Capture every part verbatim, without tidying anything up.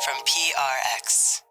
from P R X.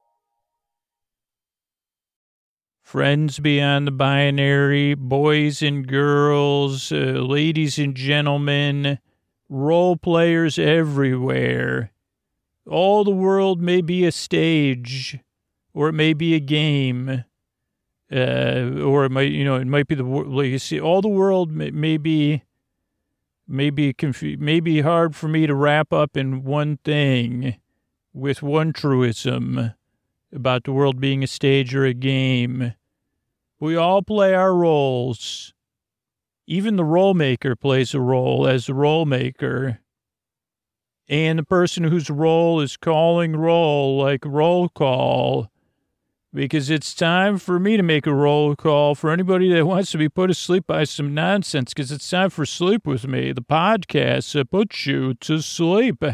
Friends beyond the binary, boys and girls, uh, ladies and gentlemen, role players everywhere. All the world may be a stage, or it may be a game, uh, or it might, you know, it might be the, like you see, all the world may, may be, may be, confu- may be hard for me to wrap up in one thing, with one truism about the world being a stage or a game. We all play our roles. Even the role maker plays a role as the role maker. And the person whose role is calling roll, like roll call, because it's time for me to make a roll call for anybody that wants to be put asleep by some nonsense, because it's time for Sleep With Me, the podcast that puts you to sleep.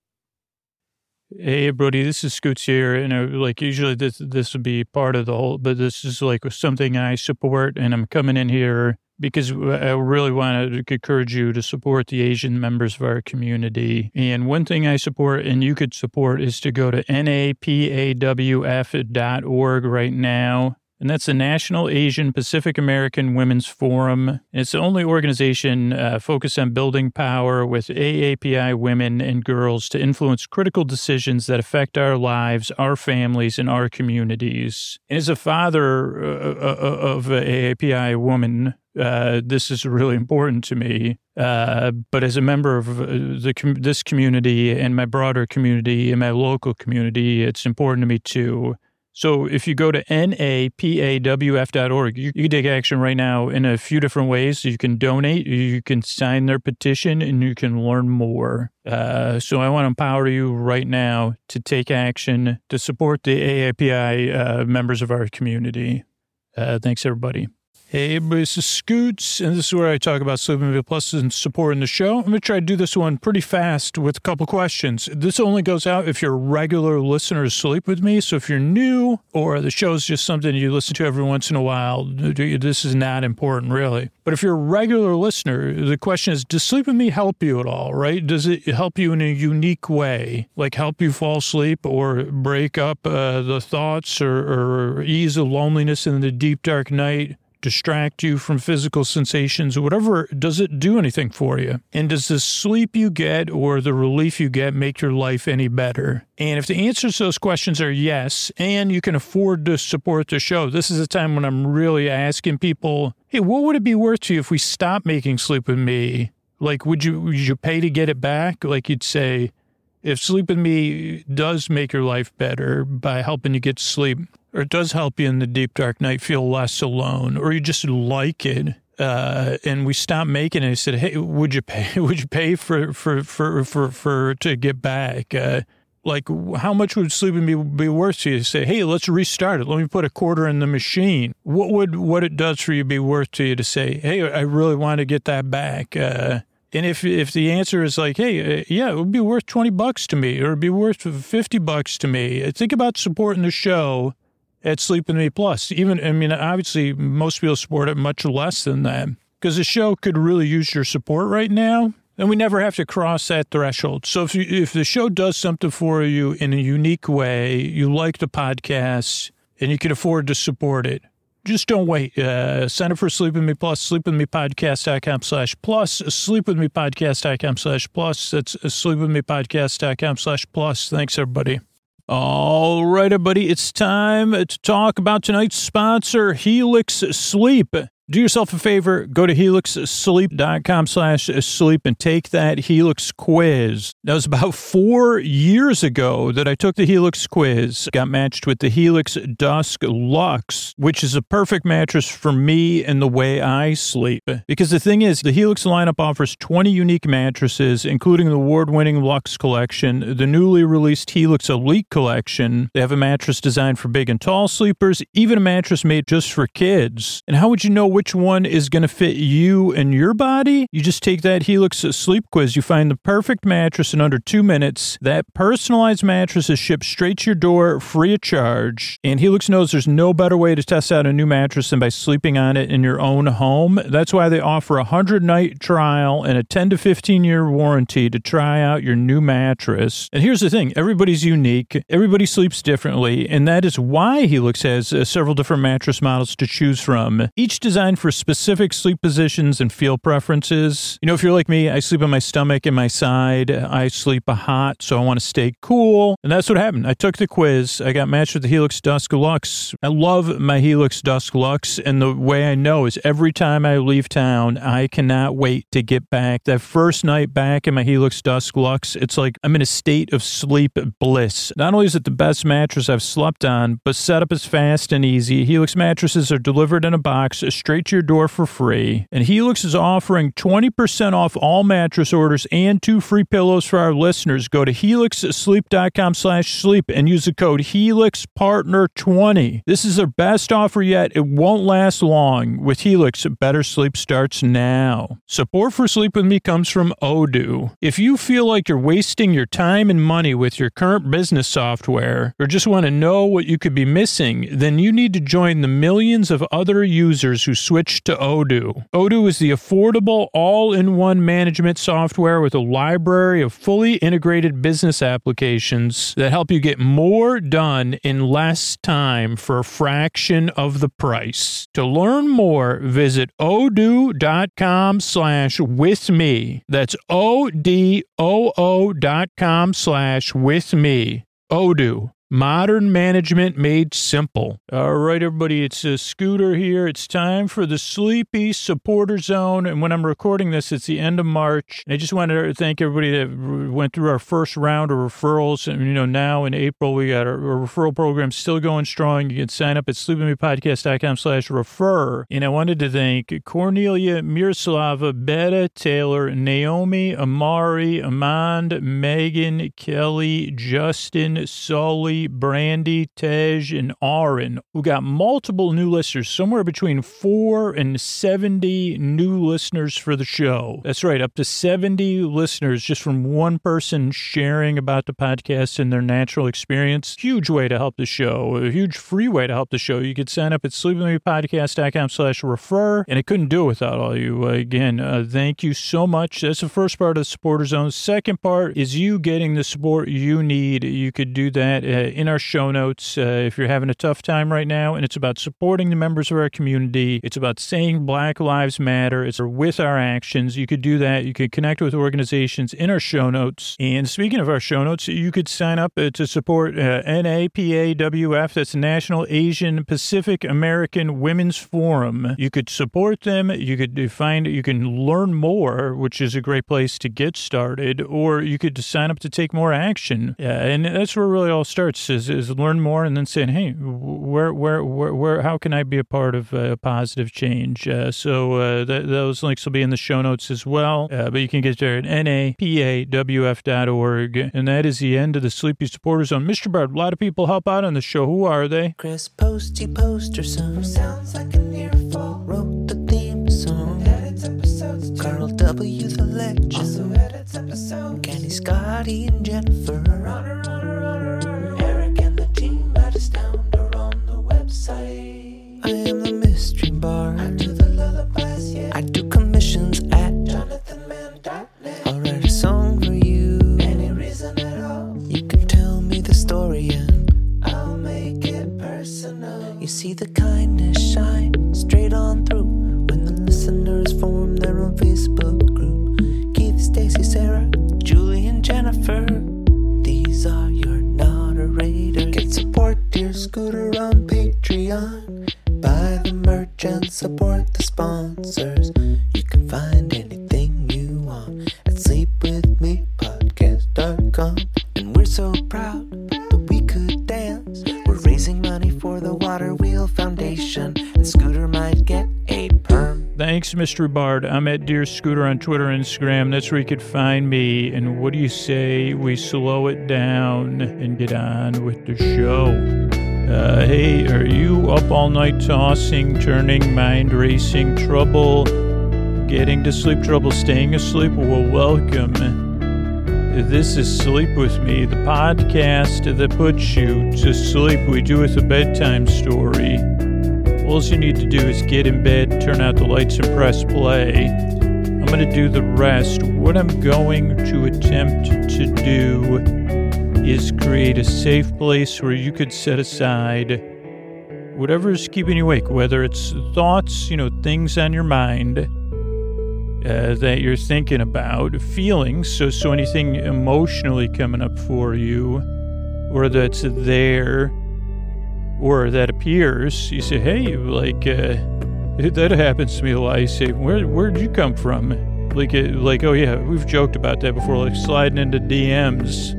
Hey, everybody, this is Scoots here, and I, like, usually this this would be part of the whole, but this is, like, something I support, and I'm coming in here because I really want to encourage you to support the Asian members of our community. And one thing I support, and you could support, is to go to N A P A W F dot org right now. And that's the National Asian Pacific American Women's Forum. It's the only organization uh, focused on building power with A A P I women and girls to influence critical decisions that affect our lives, our families, and our communities. And as a father uh, of an A A P I woman, uh, this is really important to me. Uh, but as a member of the com- this community and my broader community and my local community, it's important to me too. So if you go to N A P A W F dot org, you, you can take action right now in a few different ways. You can donate, you can sign their petition, and you can learn more. Uh, so I want to empower you right now to take action to support the A A P I uh, members of our community. Uh, thanks, everybody. Hey, everybody, this is Scoots, and this is where I talk about Sleep With Me Plus and supporting the show. I'm going to try to do this one pretty fast with a couple questions. This only goes out if you're a regular listener to Sleep With Me, so if you're new or the show's just something you listen to every once in a while, this is not important, really. But if you're a regular listener, the question is, does Sleep With Me help you at all, right? Does it help you in a unique way, like help you fall asleep or break up uh, the thoughts or, or ease the loneliness in the deep, dark night? Distract you from physical sensations or whatever, does it do anything for you? And does the sleep you get or the relief you get make your life any better? And if the answers to those questions are yes, and you can afford to support the show, this is a time when I'm really asking people, hey, what would it be worth to you if we stopped making Sleep With Me? Like, would you, would you pay to get it back? Like you'd say, if Sleep With Me does make your life better by helping you get to sleep, or it does help you in the deep, dark night feel less alone, or you just like it, uh, and we stopped making it, I said, hey, would you pay, would you pay for, for, for, for, for, to get back? Uh, like, how much would Sleep With Me be worth to you? To say, hey, let's restart it. Let me put a quarter in the machine. What would, what it does for you be worth to you to say, hey, I really want to get that back? Uh, And if if the answer is like, hey, uh, yeah, it would be worth twenty bucks to me, or it'd be worth fifty bucks to me, think about supporting the show at Sleep With Me Plus. Even, I mean, obviously, most people support it much less than that, because the show could really use your support right now, and we never have to cross that threshold. So if you, if the show does something for you in a unique way, you like the podcast, and you can afford to support it, just don't wait. Uh, sign up for Sleep With Me Plus, sleepwithmepodcast.com slash plus, sleepwithmepodcast.com slash plus. That's sleepwithmepodcast.com slash plus. Thanks, everybody. All right, everybody, it's time to talk about tonight's sponsor, Helix Sleep. Do yourself a favor, go to helixsleep.com slash sleep and take that Helix quiz. That was about four years ago that I took the Helix quiz, got matched with the Helix Dusk Luxe, which is a perfect mattress for me and the way I sleep. Because the thing is, the Helix lineup offers twenty unique mattresses, including the award-winning Luxe Collection, the newly released Helix Elite Collection. They have a mattress designed for big and tall sleepers, even a mattress made just for kids. And how would you know which one is going to fit you and your body? You just take that Helix sleep quiz. You find the perfect mattress in under two minutes. That personalized mattress is shipped straight to your door, free of charge. And Helix knows there's no better way to test out a new mattress than by sleeping on it in your own home. That's why they offer a hundred-night trial and a ten to fifteen-year warranty to try out your new mattress. And here's the thing. Everybody's unique. Everybody sleeps differently. And that is why Helix has uh, several different mattress models to choose from, each designed for specific sleep positions and feel preferences. You know, if you're like me, I sleep on my stomach and my side. I sleep hot, so I want to stay cool. And that's what happened. I took the quiz. I got matched with the Helix Dusk Luxe. I love my Helix Dusk Luxe, and the way I know is every time I leave town, I cannot wait to get back. That first night back in my Helix Dusk Luxe, it's like I'm in a state of sleep bliss. Not only is it the best mattress I've slept on, but setup is fast and easy. Helix mattresses are delivered in a box straight to your door for free. And Helix is offering twenty percent off all mattress orders and two free pillows for our listeners. Go to helix sleep dot com slash sleep and use the code Helix Partner twenty. This is their best offer yet. It won't last long. With Helix, better sleep starts now. Support for Sleep With Me comes from Odoo. If you feel like you're wasting your time and money with your current business software, or just want to know what you could be missing, then you need to join the millions of other users who switched to Odoo. Odoo is the affordable, all-in-one management software with a library of fully integrated business applications that help you get more done in less time for a fraction of the price. To learn more, visit odoo.com slash with me. That's O-D-O-O dot com slash with me. Odoo. Modern management made simple. All right, everybody, it's a Scooter here. It's time for the Sleepy Supporter Zone. And when I'm recording this, it's the end of March. And I just wanted to thank everybody that went through our first round of referrals. And, you know, now in April, we got our, our referral program still going strong. You can sign up at sleep with me podcast dot com slash refer. And I wanted to thank Cornelia, Miroslava, Betta, Taylor, Naomi, Amari, Amand, Megan, Kelly, Justin, Sully, Brandy, Tej, and Aaron, who got multiple new listeners, somewhere between four and seventy new listeners for the show. That's right, up to seventy listeners just from one person sharing about the podcast and their natural experience. Huge way to help the show, a huge free way to help the show. You could sign up at sleep with me podcast dot com slash refer, and I couldn't do it without all you. Uh, again, uh, thank you so much. That's the first part of the Supporter Zone. Second part is you getting the support you need. You could do that uh, in our show notes uh, if you're having a tough time right now, and it's about supporting the members of our community. It's about saying Black Lives Matter. It's with our actions. You could do that. You could connect with organizations in our show notes. And speaking of our show notes, you could sign up uh, to support uh, N A P A W F. That's National Asian Pacific American Women's Forum. You could support them. You could find, you can learn more, which is a great place to get started, or you could sign up to take more action. Uh, and that's where it really all starts. Is, is learn more and then saying, hey, where, where, where, where, how can I be a part of uh, positive change? Uh, so uh, th- those links will be in the show notes as well. Uh, but you can get there at N A P A W F dot org. And that is the end of the Sleepy Supporter Zone. Mister Bard, a lot of people help out on the show. Who are they? Chris Posty Poster Son sounds like an earful. Wrote the theme song. Edits episodes too. Carl W. the Legend also edits episodes. Kenny, Scotty, and Jennifer. Runner, runner, runner. Eric and the team at Astoundr on the website. I am the mystery bard. I do the lullabies, yeah. I do commissions at jonathan mann dot net. I'll write a song for you. Any reason at all. You can tell me the story and I'll make it personal. You see the kindness shine straight on through when the listeners form their own Facebook group. Keith, Stacy, Sarah, Julie, and Jennifer. These are your moderators. Get support dear Scooter on Patreon. Buy the merch and support the sponsors. You can find anything you want at sleep with me podcast dot com. And we're so proud that we could dance. We're raising money for the Water Wheel Foundation, and Scooter might get a perm. Thanks, Mister Bard. I'm at Dear Scooter on Twitter and Instagram. That's where you could find me. And what do you say we slow it down and get on with the show? Uh, hey, are you up all night tossing, turning, mind racing, trouble getting to sleep, trouble staying asleep? Well, welcome. This is Sleep With Me, the podcast that puts you to sleep. We do with a bedtime story. All you need to do is get in bed, turn out the lights, and press play. I'm going to do the rest. What I'm going to attempt to do is create a safe place where you could set aside whatever's keeping you awake, whether it's thoughts, you know, things on your mind uh, that you're thinking about, feelings, so, so anything emotionally coming up for you, or that's there, or that appears. You say, hey, like, uh, that happens to me a lot. You say, where, where'd you come from? Like, like, oh yeah, we've joked about that before, like sliding into D Ms.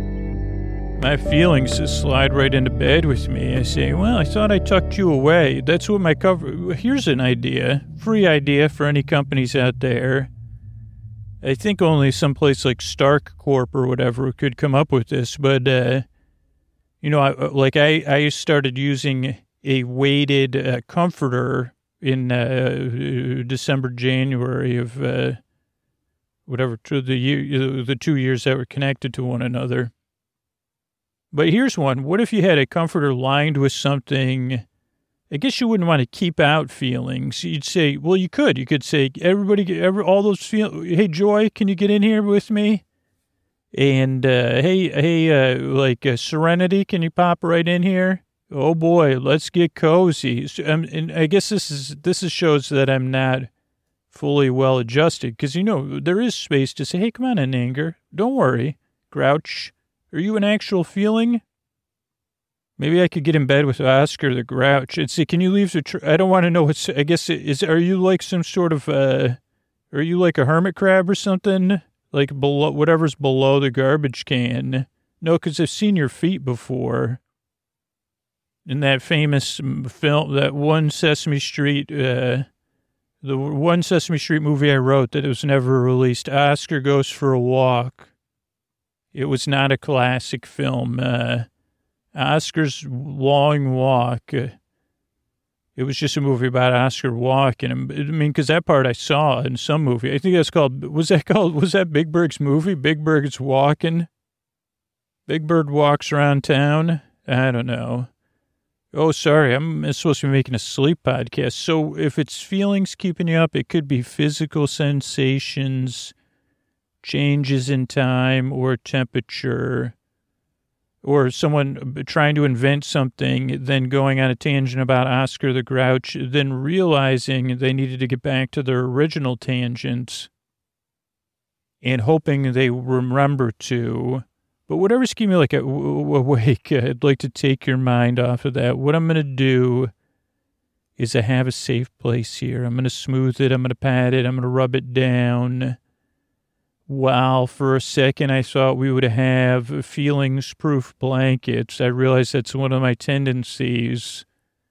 My feelings just slide right into bed with me. I say, well, I thought I tucked you away. That's what my cover... Here's an idea. Free idea for any companies out there. I think only someplace like Stark Corp or whatever could come up with this. But, uh, you know, I, like I, I started using a weighted uh, comforter in uh, December, January of uh, whatever, to the year, the two years that were connected to one another. But here's one. What if you had a comforter lined with something? I guess you wouldn't want to keep out feelings. You'd say, well, you could. You could say, everybody, every, all those feel. Hey, Joy, can you get in here with me? And uh, hey, hey, uh, like uh, Serenity, can you pop right in here? Oh boy, let's get cozy. So, um, and I guess this is this is shows that I'm not fully well adjusted, because you know there is space to say, hey, come on in, Anger. Don't worry, Grouch. Are you an actual feeling? Maybe I could get in bed with Oscar the Grouch and say, can you leave the, tr- I don't want to know what's, I guess, is, are you like some sort of, uh, are you like a hermit crab or something? Like below, whatever's below the garbage can? No, because I've seen your feet before. In that famous film, that one Sesame Street, uh, the one Sesame Street movie I wrote that was never released, Oscar Goes for a Walk. It was not a classic film. Uh, Oscar's Long Walk. Uh, it was just a movie about Oscar walking. I mean, because that part I saw in some movie. I think that's called, was that called, was that Big Bird's movie? Big Bird's Walking? Big Bird walks around town? I don't know. Oh, sorry. I'm supposed to be making a sleep podcast. So if it's feelings keeping you up, it could be physical sensations, changes in time or temperature, or someone trying to invent something, then going on a tangent about Oscar the Grouch, then realizing they needed to get back to their original tangents and hoping they remember to. But whatever's keeping me like awake, I'd like to take your mind off of that. What I'm going to do is I have a safe place here. I'm going to smooth it. I'm going to pat it. I'm going to rub it down. While for a second I thought we would have feelings-proof blankets, I realized that's one of my tendencies.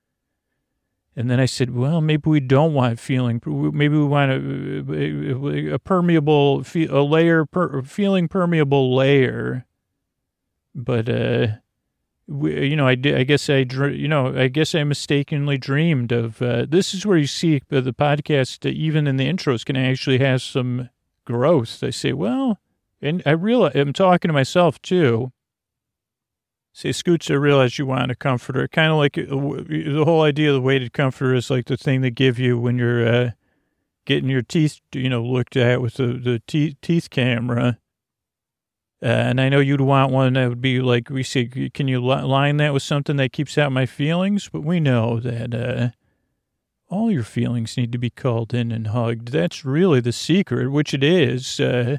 And then I said, well, maybe we don't want feeling. Maybe we want a, a permeable, a layer, per, feeling permeable layer. But, uh, we, you know, I, I guess I, you know, I guess I mistakenly dreamed of, uh, this is where you see the podcast, even in the intros, can actually have some growth. I say, well, and I realize, I'm talking to myself too. Say, Scoots, I realize you want a comforter. Kind of like uh, the whole idea of the weighted comforter is like the thing they give you when you're uh, getting your teeth, you know, looked at with the, the te- teeth camera. Uh, and I know you'd want one that would be like, we say, can you li- line that with something that keeps out my feelings? But we know that, uh, all your feelings need to be called in and hugged. That's really the secret, which it is. Uh,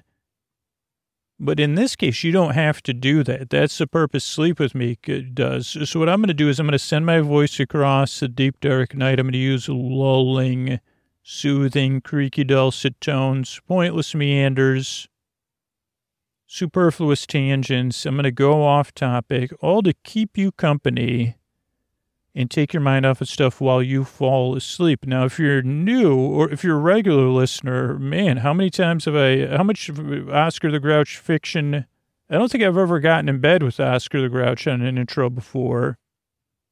but in this case, you don't have to do that. That's the purpose Sleep With Me does. So what I'm going to do is I'm going to send my voice across the deep, dark night. I'm going to use lulling, soothing, creaky, dulcet tones, pointless meanders, superfluous tangents. I'm going to go off topic, all to keep you company and take your mind off of stuff while you fall asleep. Now, if you're new or if you're a regular listener, man, how many times have I, how much Oscar the Grouch fiction? I don't think I've ever gotten in bed with Oscar the Grouch on an intro before.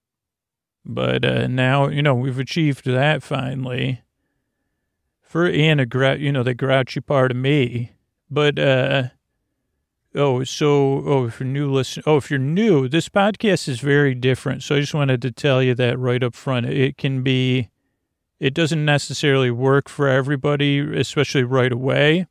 But uh, now, you know, we've achieved that finally. For and a grou- you know, the grouchy part of me. But uh, oh, so oh, if you're new, listen. Oh, if you're new, this podcast is very different. So I just wanted to tell you that right up front. It can be, it doesn't necessarily work for everybody, especially right away.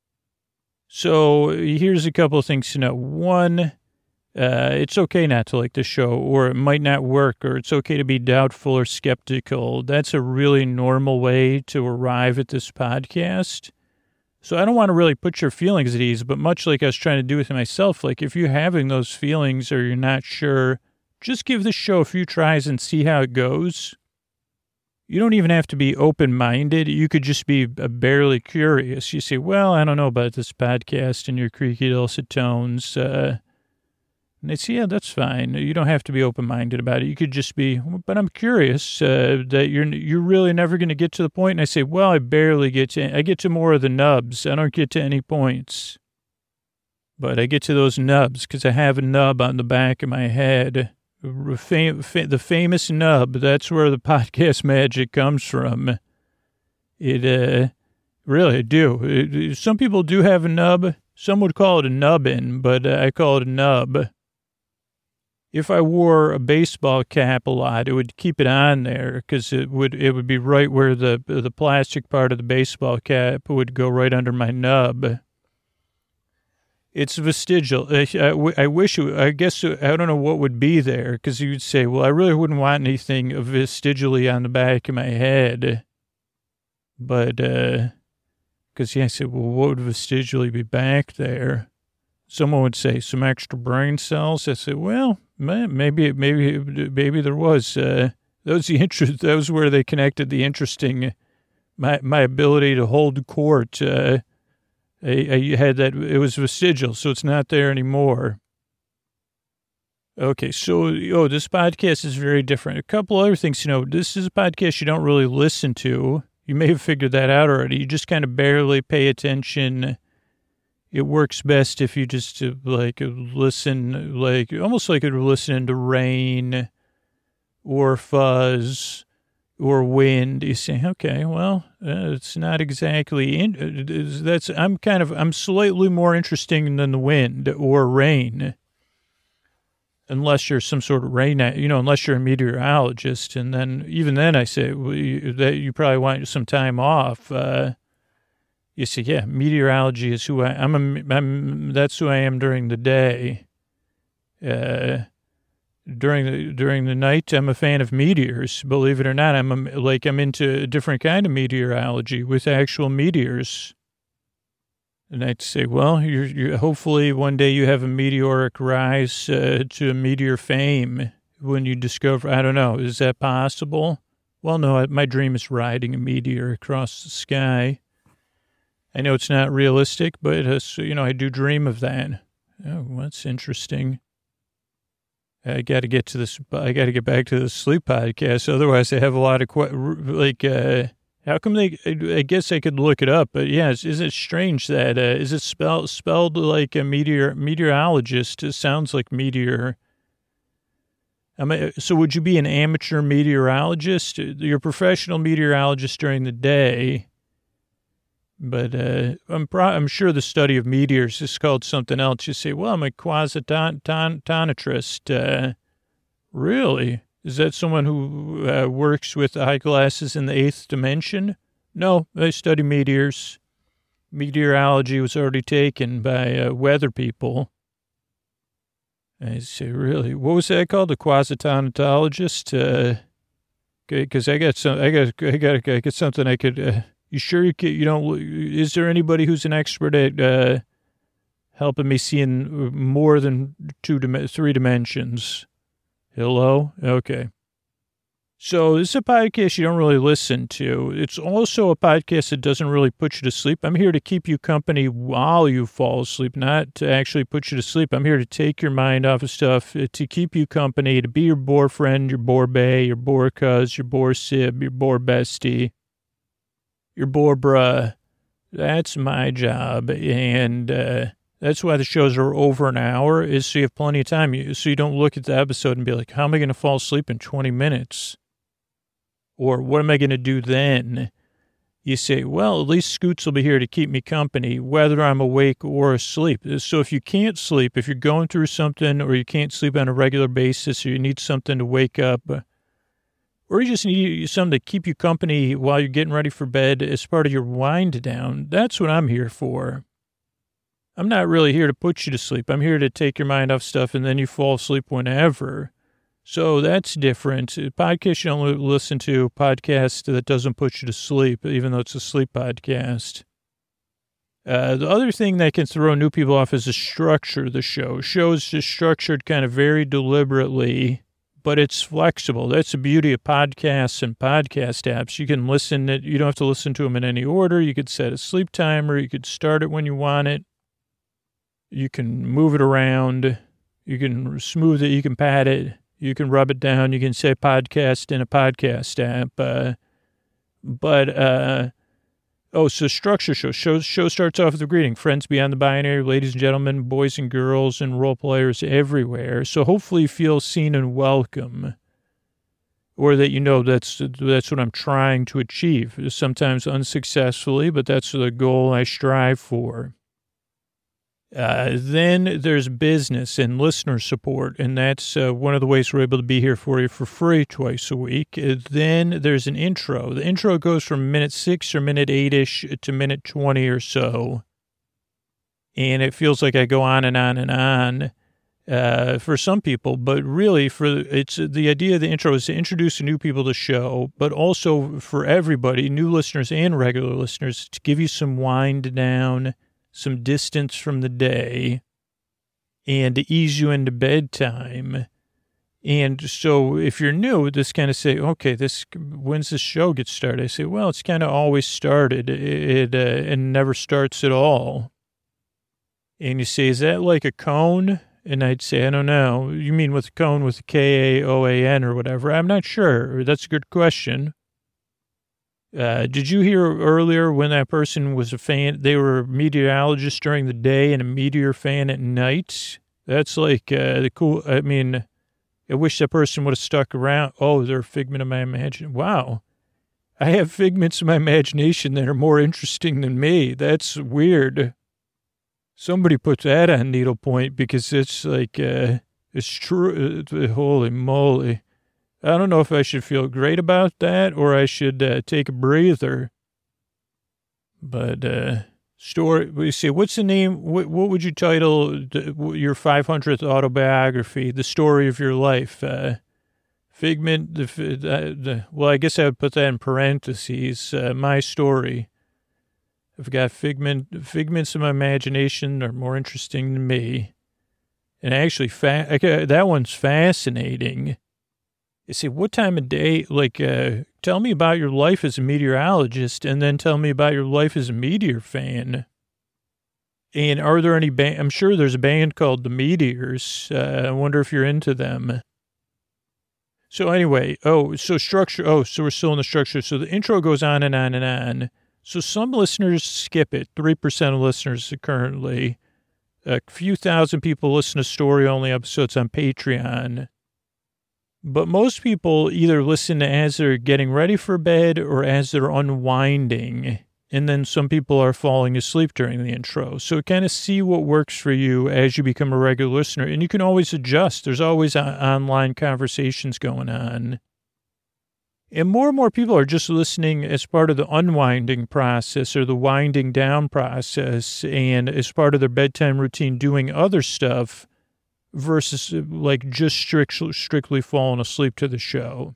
So here's a couple of things to know. One. Uh, it's okay not to like the show, or it might not work, or it's okay to be doubtful or skeptical. That's a really normal way to arrive at this podcast. So I don't want to really put your feelings at ease, but much like I was trying to do with myself, like if you're having those feelings or you're not sure, just give the show a few tries and see how it goes. You don't even have to be open-minded. You could just be barely curious. You say, well, I don't know about this podcast and your creaky dulcet tones, uh, and they say, yeah, that's fine. You don't have to be open-minded about it. You could just be, but I'm curious uh, that you're you're really never going to get to the point. And I say, well, I barely get to, I get to more of the nubs. I don't get to any points. But I get to those nubs because I have a nub on the back of my head. Fam- fa- the famous nub, that's where the podcast magic comes from. It, uh, really, I do. It, some people do have a nub. Some would call it a nubbin, but uh, I call it a nub. If I wore a baseball cap a lot, it would keep it on there because it would it would be right where the the plastic part of the baseball cap would go right under my nub. It's vestigial. I, I, I wish, it, I guess, I don't know what would be there because you'd say, well, I really wouldn't want anything vestigially on the back of my head. But, uh, because yeah, I said, well, what would vestigially be back there? Someone would say some extra brain cells. I said, well, maybe, maybe, maybe there was. Uh, that was the interest. That was where they connected the interesting, my my ability to hold court. Uh, I, I had that. It was vestigial, so it's not there anymore. Okay, so oh, this podcast is very different. A couple other things, you know, this is a podcast you don't really listen to. You may have figured that out already. You just kind of barely pay attention. It works best if you just uh, like listen, like almost like you're listening to rain or fuzz or wind. You say, okay, well, uh, it's not exactly, in, uh, that's, I'm kind of, I'm slightly more interesting than the wind or rain. Unless you're some sort of rain, you know, unless you're a meteorologist. And then, even then I say well, you, that you probably want some time off. Uh, You say, yeah, meteorology is who I I'm. A, I'm that's who I am during the day. Uh, during the during the night, I'm a fan of meteors. Believe it or not, I'm a, like I'm into a different kind of meteorology with actual meteors. And I'd say, well, you're, you're hopefully one day you have a meteoric rise uh, to a meteor fame when you discover. I don't know, is that possible? Well, no, my dream is riding a meteor across the sky. I know it's not realistic, but, uh, so, you know, I do dream of that. Oh, that's interesting. I got to get to this. I got to get back to the sleep podcast. Otherwise, I have a lot of, like, uh, how come they, I guess I could look it up, but yeah, is, is it strange that, uh, is it spelled, spelled like a meteor, meteorologist? It sounds like meteor. I mean, so would you be an amateur meteorologist? You're a professional meteorologist during the day. But uh, I'm pro- I'm sure the study of meteors is called something else. You say, well, I'm a quasitometrist. Uh, really? Is that someone who uh, works with eyeglasses in the eighth dimension? No, I study meteors. Meteorology was already taken by uh, weather people. I say, really? What was that called? A quasitometologist? Uh, okay, because I got some. I got. I got. I got something I could. Uh, You sure you can, you don't, is there anybody who's an expert at uh, helping me see in more than two, three dimensions? Hello? Okay. So this is a podcast you don't really listen to. It's also a podcast that doesn't really put you to sleep. I'm here to keep you company while you fall asleep, not to actually put you to sleep. I'm here to take your mind off of stuff, to keep you company, to be your boyfriend, your boy-bae, your boy-cuz, your boy-sib, your boy-bestie. Your boy, bruh, that's my job. And uh, That's why the shows are over an hour, is so you have plenty of time. You, so you don't look at the episode and be like, how am I going to fall asleep in twenty minutes? Or what am I going to do then? You say, well, at least Scoots will be here to keep me company, whether I'm awake or asleep. So if you can't sleep, if you're going through something or you can't sleep on a regular basis or you need something to wake up, or you just need something to keep you company while you're getting ready for bed as part of your wind down, that's what I'm here for. I'm not really here to put you to sleep. I'm here to take your mind off stuff and then you fall asleep whenever. So that's different. Podcast you don't listen to, podcast that doesn't put you to sleep, even though it's a sleep podcast. Uh, the other thing that can throw new people off is the structure of the show. Show's just structured kind of very deliberately, but it's flexible. That's the beauty of podcasts and podcast apps. You can listen, it, you don't have to listen to them in any order. You could set a sleep timer. You could start it when you want it. You can move it around. You can smooth it. You can pat it. You can rub it down. You can say podcast in a podcast app. Uh, but, uh, oh, so structure show. show. Show starts off with a greeting. Friends beyond the binary, ladies and gentlemen, boys and girls, and role players everywhere. So hopefully you feel seen and welcome. Or that you know that's that's what I'm trying to achieve. Sometimes unsuccessfully, but that's the goal I strive for. Uh, then there's business and listener support, and that's uh, one of the ways we're able to be here for you for free twice a week. Uh, then there's an intro. The intro goes from minute six or minute eight-ish to minute twenty or so, and it feels like I go on and on and on uh, for some people, but really for it's the idea of the intro is to introduce new people to the show, but also for everybody, new listeners and regular listeners, to give you some wind down, some distance from the day, and to ease you into bedtime. And so if you're new, this kind of say, okay, this, when's this show get started? I say, well, it's kind of always started. It, uh, and never starts at all. And you say, is that like a cone? And I'd say, I don't know. You mean with a cone with a K A O A N or whatever? I'm not sure. That's a good question. Uh, did you hear earlier when that person was a fan, they were a meteorologist during the day and a meteor fan at night? That's like uh, the cool, I mean, I wish that person would have stuck around. Oh, they're a figment of my imagination. Wow. I have figments of my imagination that are more interesting than me. That's weird. Somebody put that on needlepoint because it's like, uh, it's true. Uh, holy moly. I don't know if I should feel great about that or I should uh, take a breather. But, uh, story, we see, what's the name? What, what would you title the, your five hundredth autobiography? The story of your life. Uh, Figment, the, the, the, well, I guess I would put that in parentheses. Uh, my story. I've got figment, figments of my imagination are more interesting than me. And actually, fa- that one's fascinating. You say, what time of day, like, uh, tell me about your life as a meteorologist and then tell me about your life as a meteor fan. And are there any band, I'm sure there's a band called The Meteors. Uh, I wonder if you're into them. So anyway, oh, so structure, oh, so we're still in the structure. So the intro goes on and on and on. So some listeners skip it. three percent of listeners currently. A few thousand people listen to story-only episodes on Patreon. But most people either listen as they're getting ready for bed or as they're unwinding. And then some people are falling asleep during the intro. So kind of see what works for you as you become a regular listener. And you can always adjust. There's always online conversations going on. And more and more people are just listening as part of the unwinding process or the winding down process and as part of their bedtime routine doing other stuff versus like just strict, strictly falling asleep to the show.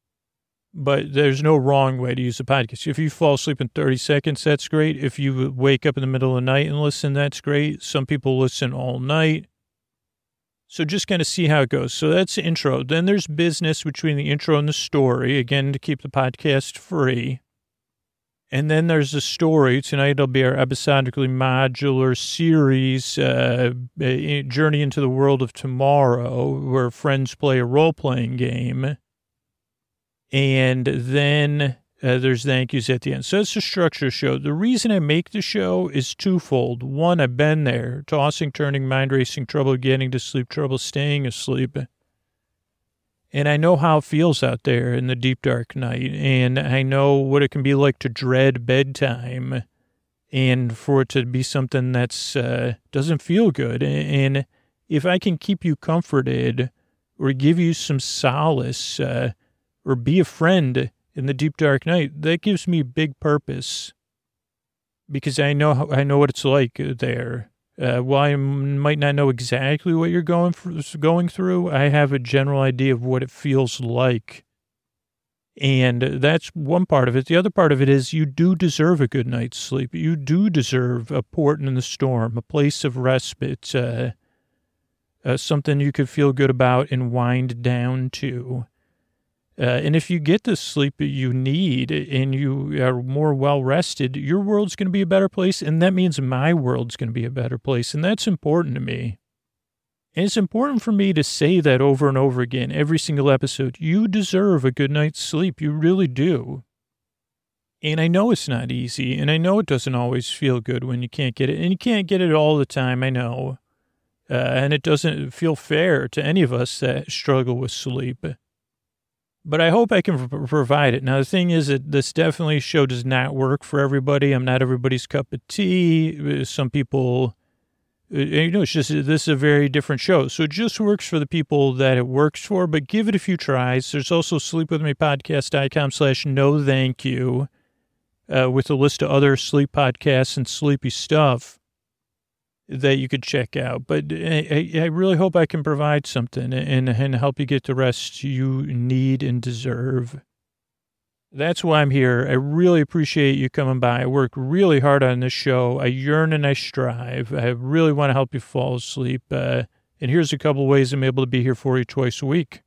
But there's no wrong way to use the podcast. If you fall asleep in thirty seconds, that's great. If you wake up in the middle of the night and listen, that's great. Some people listen all night. So just kind of see how it goes. So that's the intro. Then there's business between the intro and the story, again, to keep the podcast free. And then there's the story. Tonight it'll be our episodically modular series, uh, Journey into the World of Tomorrow, where friends play a role-playing game. And then Uh, there's thank yous at the end. So that's the structure of the show. The reason I make the show is twofold. One, I've been there, tossing, turning, mind racing, trouble getting to sleep, trouble staying asleep. And I know how it feels out there in the deep, dark night. And I know what it can be like to dread bedtime and for it to be something that's uh, doesn't feel good. And if I can keep you comforted or give you some solace uh, or be a friend in the deep, dark night, that gives me big purpose because I know how, I know what it's like there. Uh, while I might not know exactly what you're going for, going through, I have a general idea of what it feels like. And that's one part of it. The other part of it is you do deserve a good night's sleep. You do deserve a port in the storm, a place of respite, uh, uh, something you could feel good about and wind down to. Uh, and if you get the sleep that you need and you are more well-rested, your world's going to be a better place, and that means my world's going to be a better place, and that's important to me. And it's important for me to say that over and over again, every single episode. You deserve a good night's sleep. You really do. And I know it's not easy, and I know it doesn't always feel good when you can't get it, and you can't get it all the time, I know. Uh, and it doesn't feel fair to any of us that struggle with sleep. But I hope I can pr- provide it. Now, the thing is that this definitely show does not work for everybody. I'm not everybody's cup of tea. Some people, you know, it's just, this is a very different show. So it just works for the people that it works for, but give it a few tries. There's also sleepwithmepodcast.com slash no thank you uh, with a list of other sleep podcasts and sleepy stuff that you could check out. But I, I really hope I can provide something and, and help you get the rest you need and deserve. That's why I'm here. I really appreciate you coming by. I work really hard on this show. I yearn and I strive. I really want to help you fall asleep. Uh, and here's a couple ways I'm able to be here for you twice a week.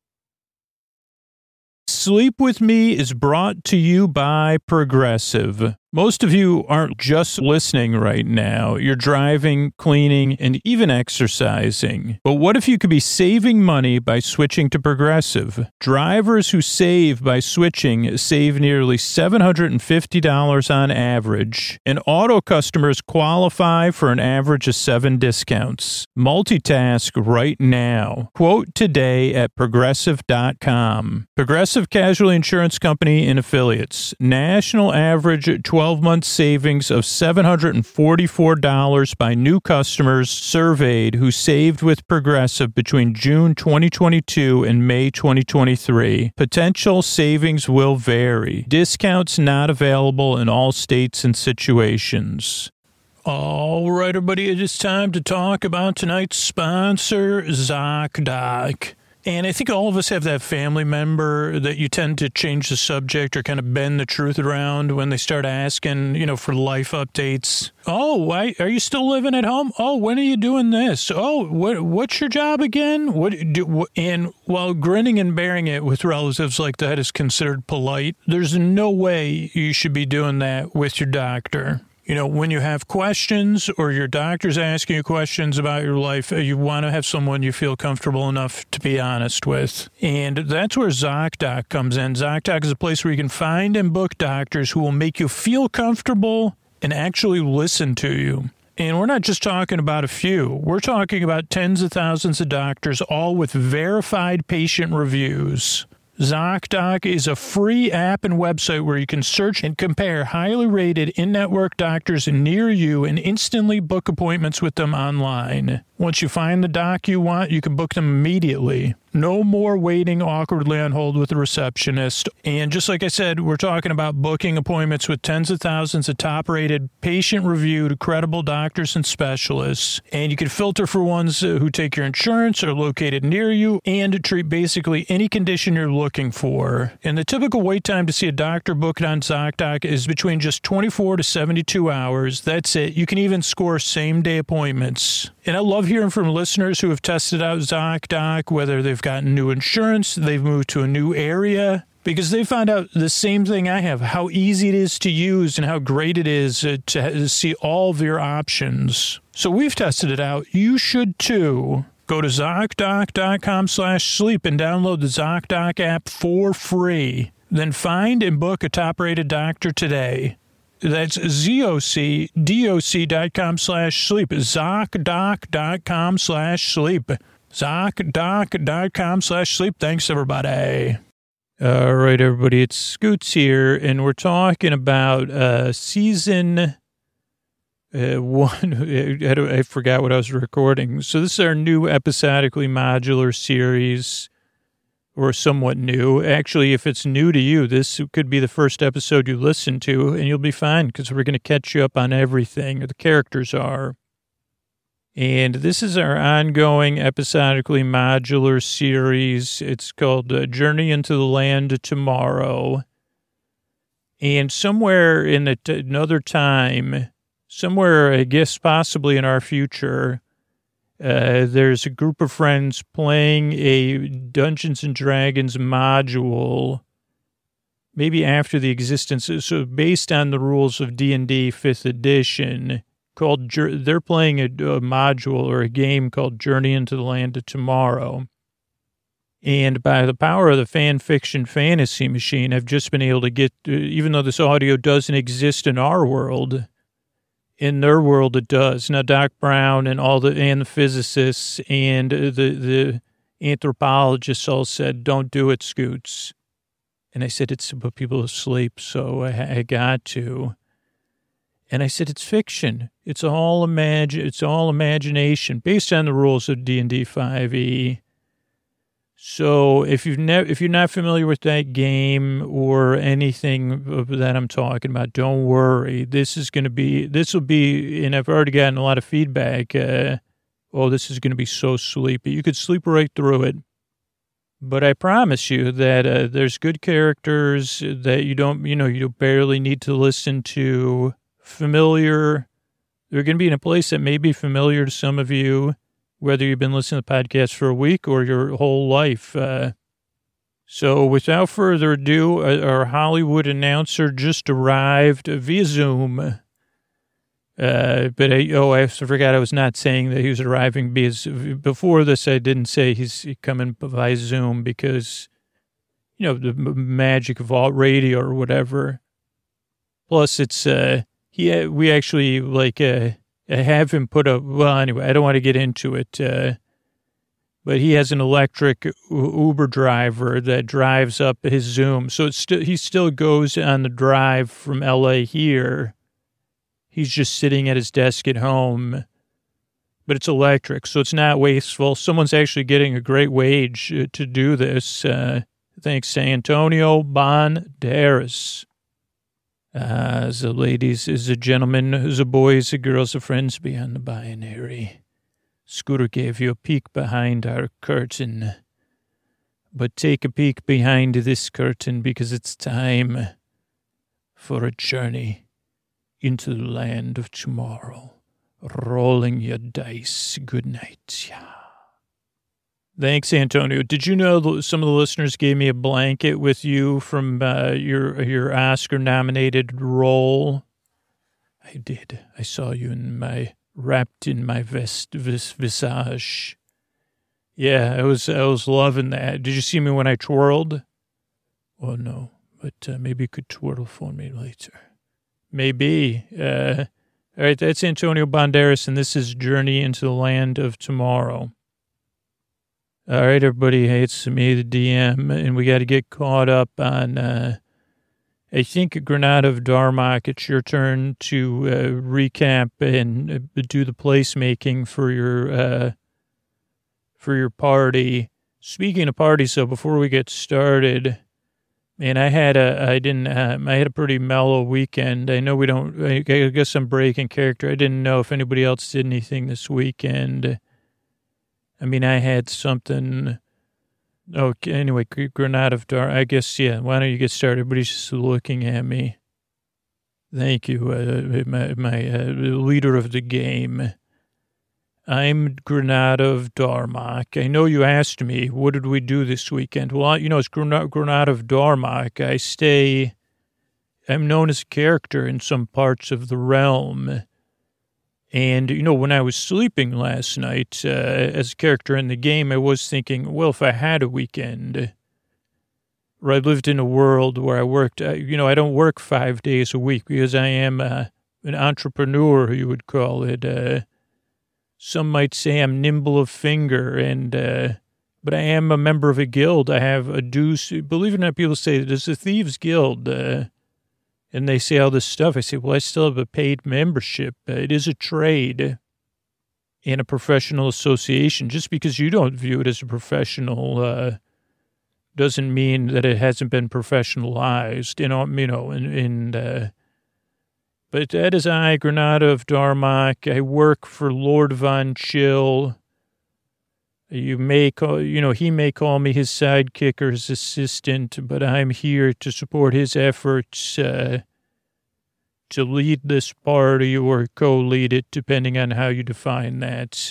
Sleep With Me is brought to you by Progressive. Most of you aren't just listening right now. You're driving, cleaning, and even exercising. But what if you could be saving money by switching to Progressive? Drivers who save by switching save nearly seven hundred fifty dollars on average, and auto customers qualify for an average of seven discounts. Multitask right now. Quote today at progressive dot com. Progressive Casualty Insurance Company and Affiliates. National average twelve-month savings of seven hundred forty-four dollars by new customers surveyed who saved with Progressive between June twenty twenty-two and May twenty twenty-three. Potential savings will vary. Discounts not available in all states and situations. All right, everybody, it is time to talk about tonight's sponsor, ZocDoc. And I think all of us have that family member that you tend to change the subject or kind of bend the truth around when they start asking, you know, for life updates. Oh, why are you still living at home? Oh, when are you doing this? Oh, what what's your job again? What do, and while grinning and bearing it with relatives like that is considered polite, there's no way you should be doing that with your doctor. You know, when you have questions or your doctor's asking you questions about your life, you want to have someone you feel comfortable enough to be honest with. And that's where ZocDoc comes in. ZocDoc is a place where you can find and book doctors who will make you feel comfortable and actually listen to you. And we're not just talking about a few. We're talking about tens of thousands of doctors, all with verified patient reviews. ZocDoc is a free app and website where you can search and compare highly rated in-network doctors near you and instantly book appointments with them online. Once you find the doc you want, you can book them immediately. No more waiting awkwardly on hold with a receptionist. And just like I said, we're talking about booking appointments with tens of thousands of top-rated, patient-reviewed, credible doctors and specialists. And you can filter for ones who take your insurance, are located near you, and treat basically any condition you're looking for. And the typical wait time to see a doctor booked on ZocDoc is between just twenty-four to seventy-two hours. That's it. You can even score same-day appointments. And I love hearing from listeners who have tested out ZocDoc, whether they've gotten new insurance, they've moved to a new area, because they found out the same thing I have, how easy it is to use and how great it is to see all of your options. So we've tested it out. You should too. Go to ZocDoc.com slash sleep and download the ZocDoc app for free. then find and book a top-rated doctor today. That's zocdoc.com slash sleep. ZocDoc.com slash sleep. ZocDoc.com slash sleep. Thanks, everybody. All right, everybody. It's Scoots here, and we're talking about uh, season uh, one. I, I forgot what I was recording. So this is our new episodically modular series. Or somewhat new. Actually, if it's new to you, this could be the first episode you listen to, and you'll be fine because we're going to catch you up on everything the characters are. And this is our ongoing episodically modular series. It's called uh, Journey into the Land of Tomorrow. And somewhere in a t- another time, somewhere, I guess possibly in our future, Uh, there's a group of friends playing a Dungeons and Dragons module, maybe after the existence, so based on the rules of D and D fifth edition, called, they're playing a, a module or a game called Journey into the Land of Tomorrow. And by the power of the fan fiction fantasy machine, I've just been able to get, even though this audio doesn't exist in our world, in their world, it does. Now, Doc Brown and all the and the physicists and the the anthropologists all said, "Don't do it, Scoots." And I said, "It's to put people to sleep," so I, I got to. And I said, "It's fiction. It's all imagine. It's all imagination, based on the rules of D and D five E." So if you've never, if you're not familiar with that game or anything that I'm talking about, don't worry. This is going to be, this will be, and I've already gotten a lot of feedback. Uh, oh, this is going to be so sleepy. You could sleep right through it. But I promise you that uh, there's good characters that you don't, you know, you barely need to listen to. Familiar. They're going to be in a place that may be familiar to some of you, whether you've been listening to the podcast for a week or your whole life. Uh, so without further ado, our Hollywood announcer just arrived via Zoom. Uh, but I, oh, I forgot I was not saying that he was arriving because before this I didn't say he's coming by Zoom because, you know, the magic of alt radio or whatever. Plus it's, uh, he, we actually like, uh, I have him put up, well, anyway, I don't want to get into it, uh, but he has an electric Uber driver that drives up his Zoom. So it's still, he still goes on the drive from L A here. He's just sitting at his desk at home, but it's electric, so it's not wasteful. Someone's actually getting a great wage to do this. Uh, thanks to Antonio Banderas. Uh, the ladies is a gentleman, the boys, the girls, the friends beyond the binary. Scooter gave you a peek behind our curtain. But take a peek behind this curtain because it's time for a journey into the land of tomorrow. Rolling your dice. Good night. Yeah. Thanks, Antonio. Did you know some of the listeners gave me a blanket with you from uh, your your Oscar-nominated role? I did. I saw you in my wrapped in my vest vis, visage. Yeah, I was I was loving that. Did you see me when I twirled? Oh no, but uh, maybe you could twirl for me later. Maybe. Uh, all right, that's Antonio Banderas, and this is Journey into the Land of Tomorrow. All right, everybody. Hey, it's me, the D M, and we got to get caught up on, uh, I think, Granada of Darmok. It's your turn to uh, recap and uh, do the placemaking for your uh, for your party. Speaking of parties, so before we get started, man, I had a I didn't um, I had a pretty mellow weekend. I know we don't. I guess I'm breaking character. I didn't know if anybody else did anything this weekend. I mean, I had something. Okay, anyway, Granada of Dark. I guess, yeah. Why don't you get started? Everybody's just looking at me. Thank you, uh, my, my uh, leader of the game. I'm Granada of Darmok. I know you asked me, what did we do this weekend? Well, you know, it's Granada of Darmok. I stay, I'm known as a character in some parts of the realm. And, you know, when I was sleeping last night, uh, as a character in the game, I was thinking, well, if I had a weekend, where I lived in a world where I worked, uh, you know, I don't work five days a week because I am uh, an entrepreneur, you would call it. Uh, some might say I'm nimble of finger, and uh, but I am a member of a guild. I have a dues. Believe it or not, people say, there's a Thieves Guild, uh, and they say all this stuff. I say, well, I still have a paid membership. Uh, it is a trade and a professional association. Just because you don't view it as a professional uh doesn't mean that it hasn't been professionalized, you know, you know, and, and uh, but that is I, Granada of Darmok. I work for Lord Von Chill. You may call, you know, he may call me his sidekick or his assistant, but I'm here to support his efforts uh, to lead this party or co-lead it, depending on how you define that.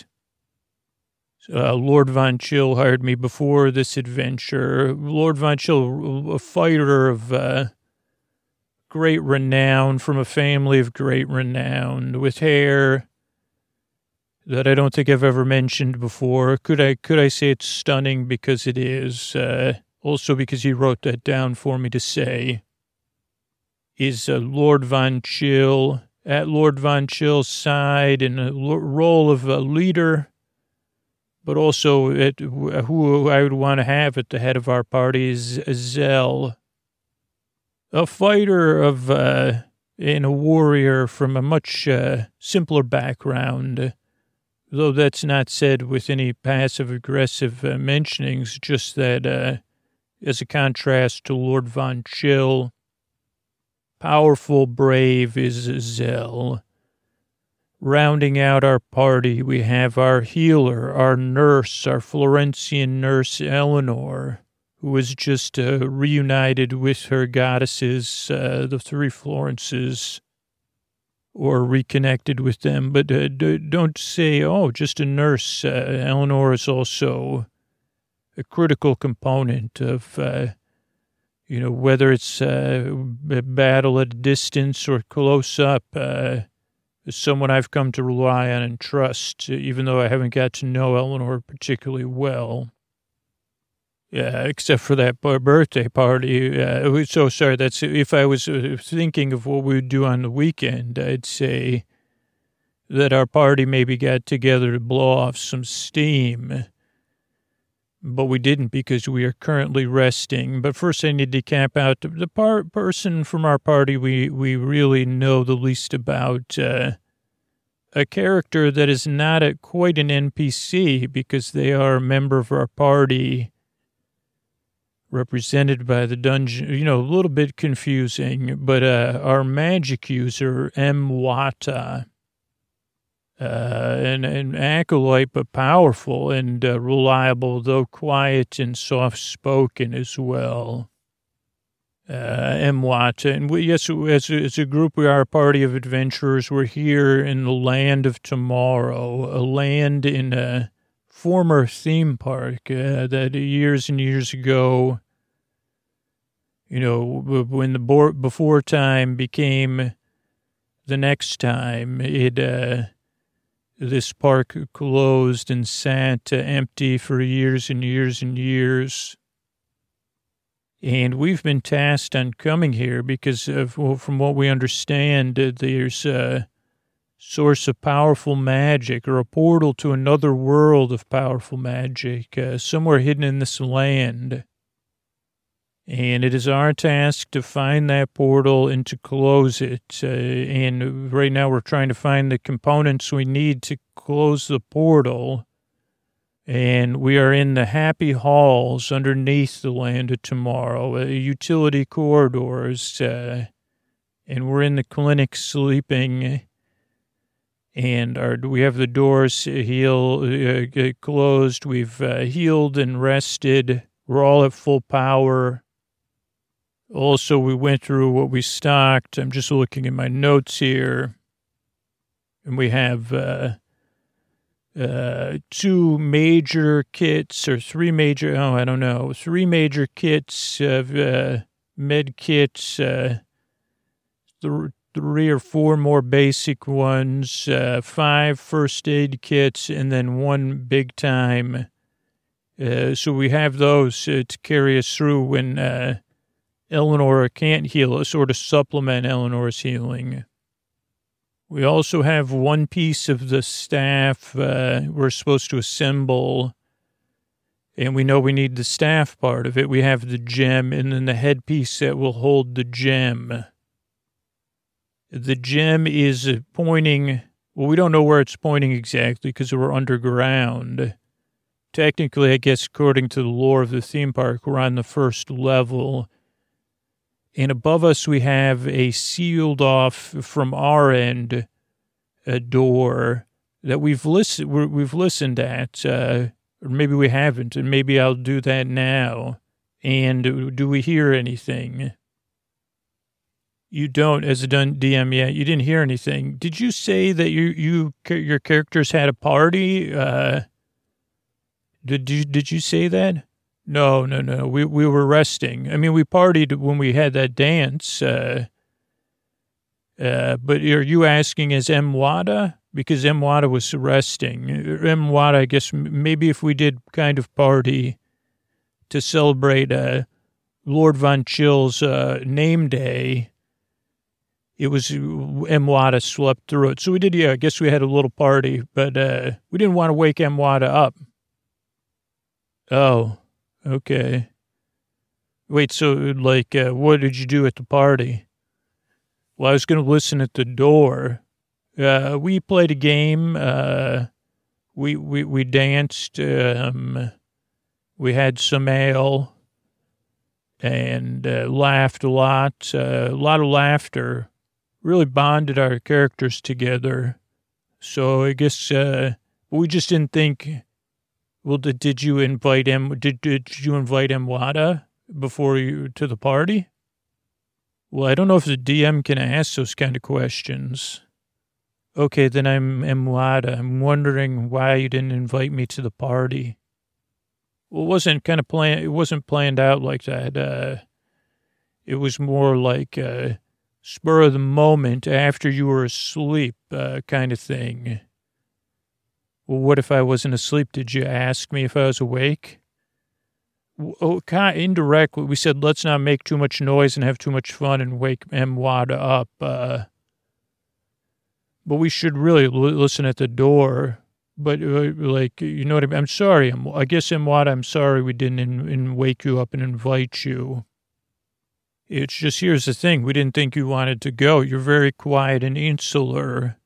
Uh, Lord Von Chill hired me before this adventure. Lord Von Chill, a fighter of uh, great renown, from a family of great renown, with hair that I don't think I've ever mentioned before. Could I could I say it's stunning? Because it is. Uh, also because he wrote that down for me to say. Is uh, Lord Von Chill at Lord Von Chill's side in a l- role of a leader, but also at, who I would want to have at the head of our party is Zell, a fighter of uh, and a warrior from a much uh, simpler background, though that's not said with any passive-aggressive uh, mentionings, just that uh, as a contrast to Lord Von Chill, powerful, brave is Zell. Rounding out our party, we have our healer, our nurse, our Florentian nurse, Eleanor, who is just uh, reunited with her goddesses, uh, the three Florences, or reconnected with them. But uh, d- don't say, oh, just a nurse. Uh, Eleanor is also a critical component of, uh, you know, whether it's uh, a battle at a distance or close up, uh, is someone I've come to rely on and trust, even though I haven't got to know Eleanor particularly well. Yeah, except for that birthday party. Uh, so sorry, that's if I was thinking of what we would do on the weekend, I'd say that our party maybe got together to blow off some steam. But we didn't because we are currently resting. But first I need to camp out the, the par- person from our party we, we really know the least about. Uh, a character that is not a, quite an N P C because they are a member of our party, represented by the dungeon. You know, a little bit confusing, but uh, our magic user, M. Wata. Uh, and an acolyte, but powerful and uh, reliable, though quiet and soft-spoken as well. Uh, M. Wata. And we, yes, as a, as a group, we are a party of adventurers. We're here in the land of tomorrow, a land in a former theme park uh, that years and years ago, you know, when the bo- before time became the next time, it... Uh, This park closed and sat uh, empty for years and years and years. And we've been tasked on coming here because, of, well, from what we understand, uh, there's a source of powerful magic or a portal to another world of powerful magic uh, somewhere hidden in this land. And it is our task to find that portal and to close it. Uh, and right now we're trying to find the components we need to close the portal. And we are in the happy halls underneath the land of tomorrow, uh, utility corridors. Uh, and we're in the clinic sleeping. And our, we have the doors heal, uh, closed. We've uh, healed and rested. We're all at full power. Also, we went through what we stocked. I'm just looking at my notes here. And we have uh, uh, two major kits or three major, oh, I don't know, three major kits of uh, med kits, uh, th- three or four more basic ones, uh, five first aid kits, and then one big time Uh, so we have those uh, to carry us through when uh, Eleanor can't heal us or to supplement Eleanor's healing. We also have one piece of the staff uh, we're supposed to assemble, and we know we need the staff part of it. We have the gem and then the headpiece that will hold the gem. The gem is pointing, well, we don't know where it's pointing exactly because we're underground. Technically, I guess, according to the lore of the theme park, we're on the first level. And above us, we have a sealed off from our end a door that we've listened we've listened at, uh, or maybe we haven't, and maybe I'll do that now. And do we hear anything? You don't, as a D M yet. You didn't hear anything. Did you say that you you your characters had a party? Uh, did you did you say that? No, no, no. We we were resting. I mean, we partied when we had that dance. Uh, uh, but are you asking as M. Wada? Because M. Wada was resting. M. Wada, I guess maybe if we did kind of party to celebrate uh, Lord Von Chill's uh, name day, it was M. Wada slept through it. So we did, yeah, I guess we had a little party, but uh, we didn't want to wake M. Wada up. Oh. Okay. Wait, so, like, uh, what did you do at the party? Well, I was going to listen at the door. Uh, we played a game. Uh, we, we, we danced. Um, we had some ale and uh, laughed a lot. Uh, a lot of laughter. Really bonded our characters together. So I guess uh, we just didn't think... Well, did, did you invite him? Did did you invite M. Wada before you to the party? Well, I don't know if the D M can ask those kind of questions. Okay, then I'm M. Wada. I'm wondering why you didn't invite me to the party. Well, it wasn't kind of plan. It wasn't planned out like that. Uh, it was more like a spur of the moment after you were asleep, uh, kind of thing. Well, what if I wasn't asleep? Did you ask me if I was awake? Oh, kind of indirectly, we said, let's not make too much noise and have too much fun and wake M. Wada up. Uh, but we should really l- listen at the door. But, uh, like, you know what I mean? I'm sorry. I'm, I guess, M. Wada, I'm sorry we didn't in, in wake you up and invite you. It's just, here's the thing. We didn't think you wanted to go. You're very quiet and insular.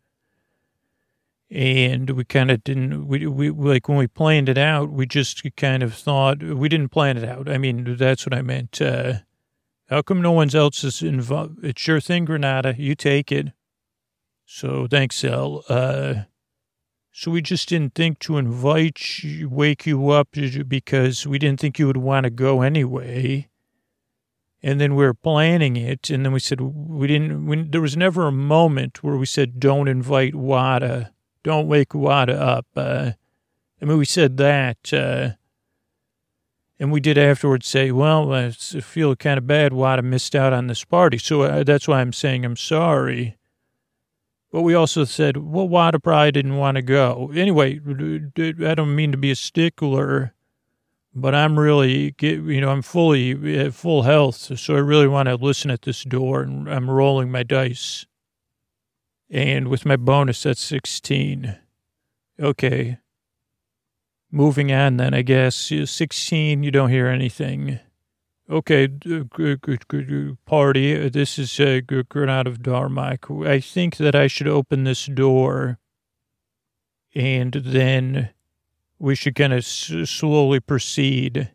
And we kind of didn't, we, we, like when we planned it out, we just kind of thought, we didn't plan it out. I mean, that's what I meant. Uh, how come no one else is involved? It's your thing, Granada. You take it. So thanks, El. Uh, so we just didn't think to invite you, wake you up because we didn't think you would want to go anyway. And then we were planning it. And then we said, we didn't, we, there was never a moment where we said, don't invite Wada. Don't wake Wada up. Uh, I mean, we said that, uh, and we did afterwards say, well, I feel kind of bad Wada missed out on this party. So uh, that's why I'm saying I'm sorry. But we also said, well, Wada probably didn't want to go. Anyway, I don't mean to be a stickler, but I'm really, you know, I'm fully at full health. So I really want to listen at this door, and I'm rolling my dice. And with my bonus, that's sixteen. Okay. Moving on then, I guess. sixteen, you don't hear anything. Okay, good, good, good party. This is uh, Granada of Darmok. I think that I should open this door. And then we should kind of s- slowly proceed.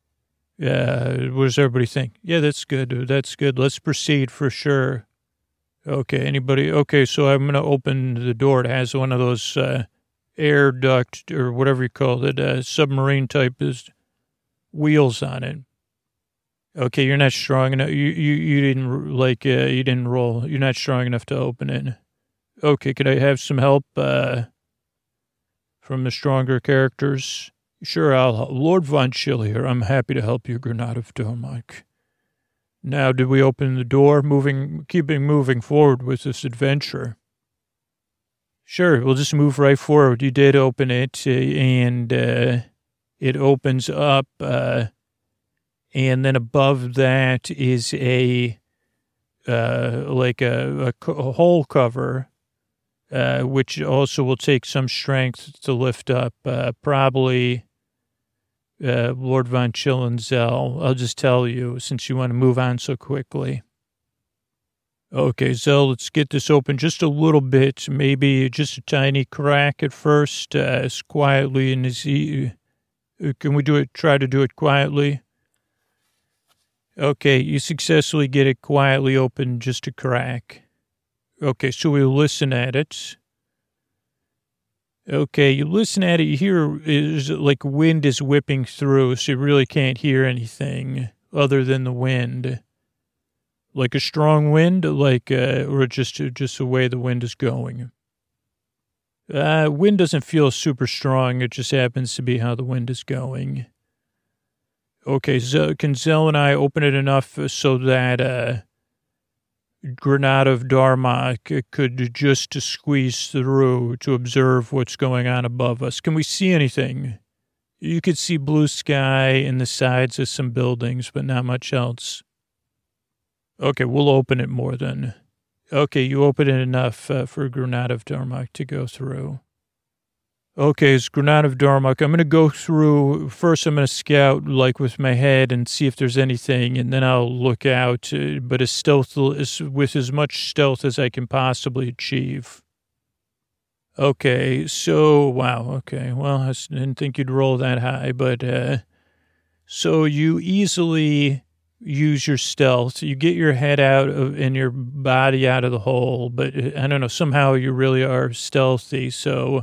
Uh, what does everybody think? Yeah, that's good. That's good. Let's proceed for sure. Okay, anybody? Okay, so I'm going to open the door. It has one of those uh, air duct or whatever you call it, uh, submarine type is wheels on it. Okay, you're not strong enough. You you, you didn't like uh, you didn't roll. You're not strong enough to open it. Okay, could I have some help uh, from the stronger characters? Sure, I'll. Lord Von Chill here. I'm happy to help you, Granada of Darmok. Now, did we open the door, moving, keeping moving forward with this adventure? Sure, we'll just move right forward. You did open it, uh, and uh, it opens up, uh, and then above that is a, uh, like a, a, a hole cover, uh, which also will take some strength to lift up, uh, probably, uh, Lord Von Chillinzell. I'll just tell you, since you want to move on so quickly. Okay, Zell, let's get this open just a little bit, maybe just a tiny crack at first, uh, as quietly and as e- can we do it, try to do it quietly? Okay, you successfully get it quietly open, just a crack. Okay, so we'll listen at it. Okay, you listen at it, you hear is like wind is whipping through, so you really can't hear anything other than the wind. Like a strong wind, like, uh, or just, just the way the wind is going. Uh, wind doesn't feel super strong. It just happens to be how the wind is going. Okay, so can Zell and I open it enough so that, uh, Granada of Darmok could just squeeze through to observe what's going on above us? Can we see anything? You could see blue sky and the sides of some buildings, but not much else. Okay, we'll open it more then. Okay, you open it enough uh, for Granada of Darmok to go through. Okay, it's Granada of Darmok. I'm going to go through. First, I'm going to scout, like, with my head and see if there's anything, and then I'll look out, uh, but as stealth, as, with as much stealth as I can possibly achieve. Okay, so, wow, okay. Well, I didn't think you'd roll that high, but, uh, so you easily use your stealth. You get your head out of, and your body out of the hole, but I don't know, somehow you really are stealthy. So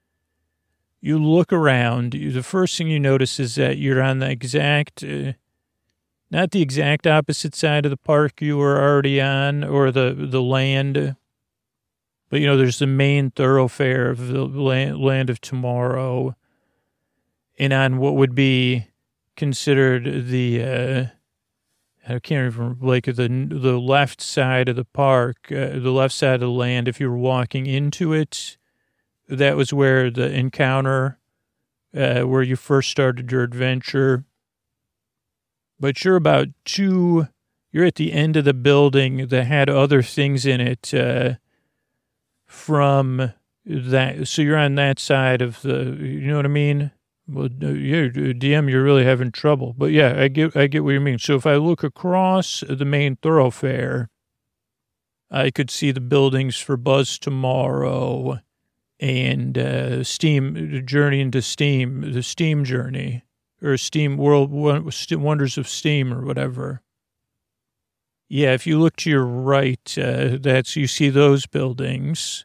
you look around. The first thing you notice is that you're on the exact, uh, not the exact opposite side of the park you were already on, or the, the land, but, you know, there's the main thoroughfare of the land, land of tomorrow, and on what would be considered the, uh, I can't even, like, the the left side of the park, uh, the left side of the land, if you were walking into it, that was where the encounter, uh, where you first started your adventure. But you're about two, you're at the end of the building that had other things in it uh, from that. So you're on that side of the, you know what I mean? Well, yeah, D M, you're really having trouble. But yeah, I get, I get what you mean. So if I look across the main thoroughfare, I could see the buildings for Buzz Tomorrow and uh, Steam, Journey into Steam, the Steam Journey, or Steam World, Wonders of Steam or whatever. Yeah, if you look to your right, uh, that's, you see those buildings.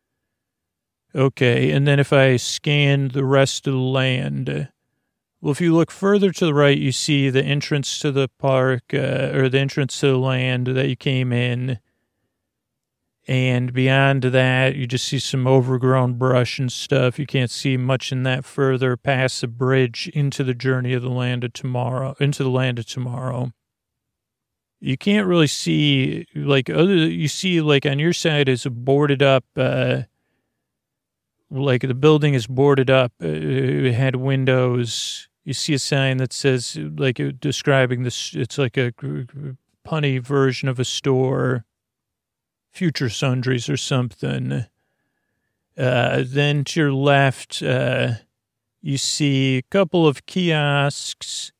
Okay, and then if I scan the rest of the land, well, if you look further to the right, you see the entrance to the park, uh, or the entrance to the land that you came in. And beyond that, you just see some overgrown brush and stuff. You can't see much in that further past the bridge into the journey of the land of tomorrow, into the land of tomorrow. You can't really see, like, other, you see, like, on your side is a boarded up, uh, like the building is boarded up. It had windows. You see a sign that says, like, describing this, it's like a punny version of a store, Future Sundries or something. Uh, then to your left, uh, you see a couple of kiosks,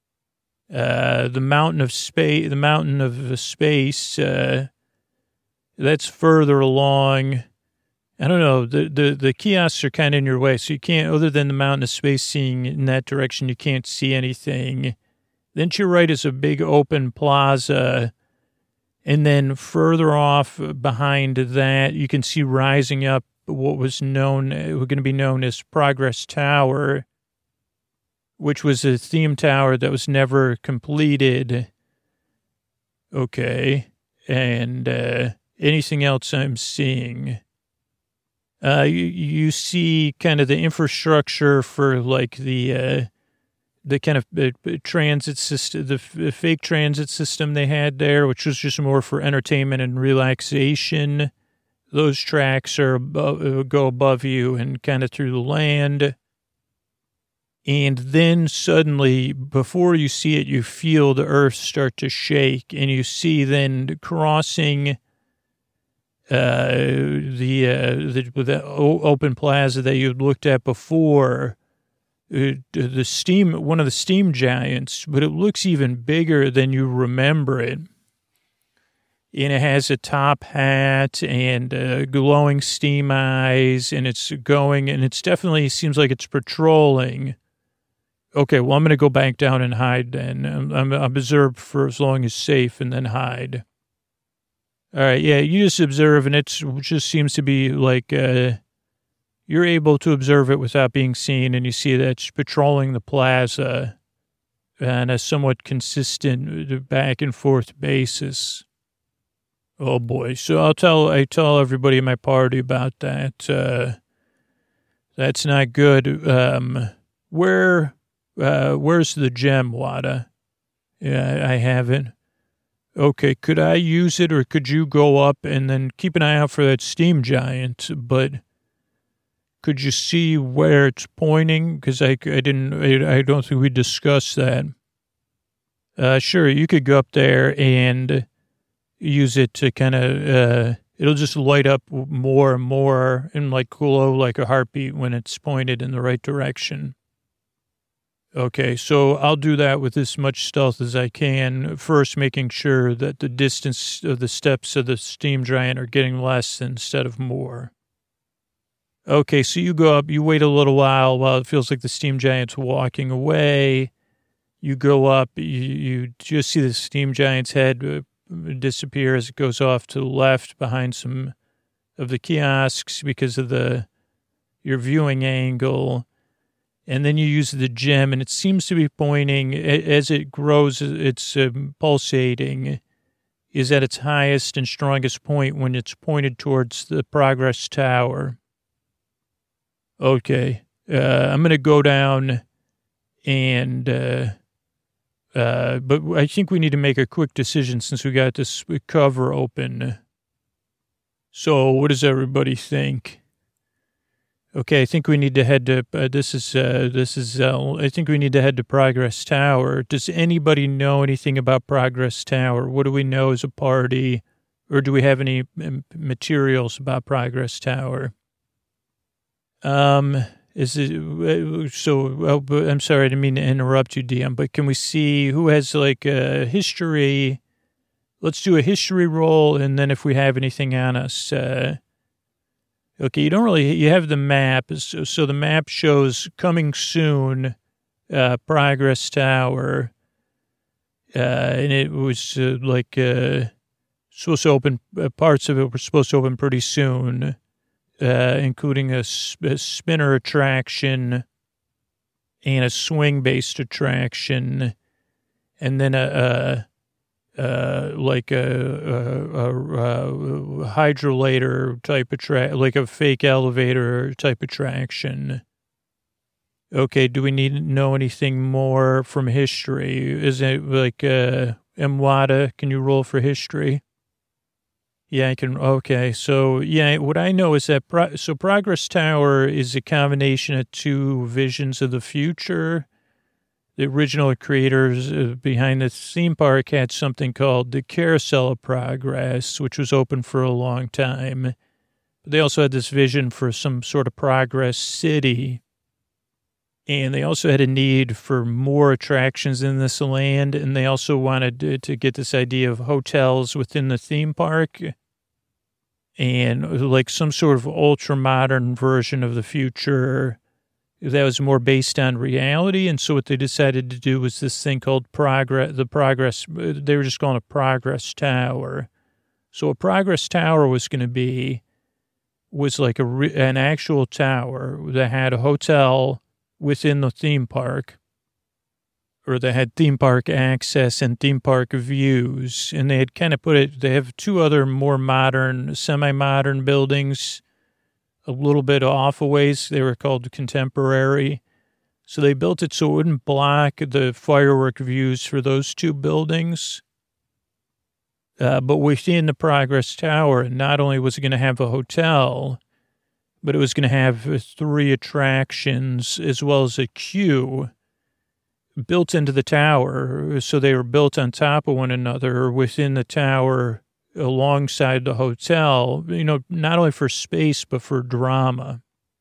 uh, the mountain of space, the mountain of space, uh, that's further along. I don't know, the, the, the kiosks are kind of in your way, so you can't, other than the mountain of space seeing in that direction, you can't see anything. Then to your right is a big open plaza, and then further off behind that, you can see rising up what was known, going to be known as Progress Tower, which was a theme tower that was never completed. Okay, and uh, anything else I'm seeing? Uh, you, you see kind of the infrastructure for, like, the uh, the kind of uh, transit system, the f- fake transit system they had there, which was just more for entertainment and relaxation. Those tracks are above, go above you and kind of through the land. And then suddenly, before you see it, you feel the earth start to shake, and you see then crossing uh, the, uh, the the open plaza that you looked at before, uh, the steam, one of the steam giants, but it looks even bigger than you remember it. And it has a top hat and uh, glowing steam eyes, and it's going, and it's definitely seems like it's patrolling. Okay, well, I'm going to go back down and hide then. I'm, I'm observed for as long as safe and then hide. All right, yeah, you just observe, and it just seems to be like uh, you're able to observe it without being seen, and you see that it's patrolling the plaza on a somewhat consistent back and forth basis. Oh boy! So I'll tell I tell everybody in my party about that. Uh, that's not good. Um, where uh, where's the gem, Wada? Yeah, I haven't. Okay, could I use it, or could you go up and then keep an eye out for that steam giant? But could you see where it's pointing? Because I, I didn't. I, I don't think we discussed that. Uh, sure, you could go up there and use it to kind of, uh, it'll just light up more and more and like glow like a heartbeat when it's pointed in the right direction. Okay, so I'll do that with as much stealth as I can. First, making sure that the distance of the steps of the steam giant are getting less instead of more. Okay, so you go up, you wait a little while while it feels like the steam giant's walking away. You go up, you, you just see the steam giant's head uh, disappear as it goes off to the left behind some of the kiosks because of the your viewing angle. And then you use the gem, and it seems to be pointing, as it grows, it's um, pulsating, is at its highest and strongest point when it's pointed towards the Progress Tower. Okay, uh, I'm going to go down and... Uh, Uh, but I think we need to make a quick decision since we got this cover open. So what does everybody think? Okay, I think we need to head to, uh, this is, uh, this is, uh, I think we need to head to Progress Tower. Does anybody know anything about Progress Tower? What do we know as a party? Or do we have any materials about Progress Tower? Um... Is it, so, oh, I'm sorry, I didn't mean to interrupt you, D M, but can we see who has like a history? Let's do a history roll, and then if we have anything on us. Uh, okay, you don't really, you have the map. So, so the map shows coming soon, uh, Progress Tower. Uh, and it was uh, like uh, supposed to open, uh, parts of it were supposed to open pretty soon. Uh, including a, a spinner attraction and a swing-based attraction, and then a, a, a like a, a, a, a hydrolator type attraction, like a fake elevator type attraction. Okay, do we need to know anything more from history? Is it like uh, Mwada? Can you roll for history? Yeah, I can. Okay. So, yeah, what I know is that, Pro, so Progress Tower is a combination of two visions of the future. The original creators behind the theme park had something called the Carousel of Progress, which was open for a long time. But they also had this vision for some sort of progress city. And they also had a need for more attractions in this land. And they also wanted to, to get this idea of hotels within the theme park and like some sort of ultra modern version of the future that was more based on reality. And so what they decided to do was this thing called progress, the progress, they were just calling it Progress Tower. So a Progress Tower was going to be, was like a, an actual tower that had a hotel within the theme park, or they had theme park access and theme park views. And they had kind of put it, they have two other more modern, semi-modern buildings, a little bit off a ways. They were called Contemporary. So they built it so it wouldn't block the firework views for those two buildings. Uh, but within the Progress Tower, not only was it going to have a hotel, but it was going to have uh, three attractions as well as a queue built into the tower. So they were built on top of one another within the tower alongside the hotel, you know, not only for space, but for drama.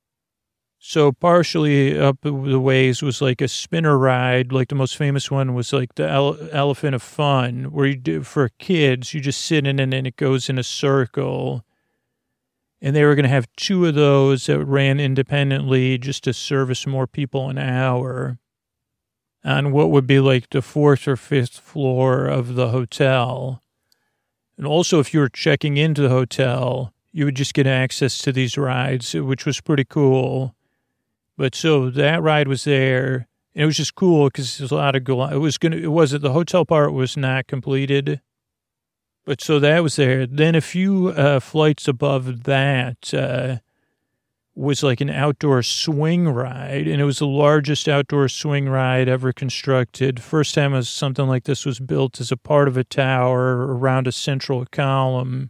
So partially up the ways was like a spinner ride. Like the most famous one was like the ele- Elephant of Fun, where you do for kids, you just sit in it and it goes in a circle. And they were going to have two of those that ran independently just to service more people an hour on what would be like the fourth or fifth floor of the hotel. And also, if you were checking into the hotel, you would just get access to these rides, which was pretty cool. But so that ride was there, and it was just cool because there's a lot of, it was going to, it wasn't, the hotel part was not completed. But so that was there. Then a few uh, flights above that uh, was like an outdoor swing ride, and it was the largest outdoor swing ride ever constructed. First time was something like this was built as a part of a tower around a central column.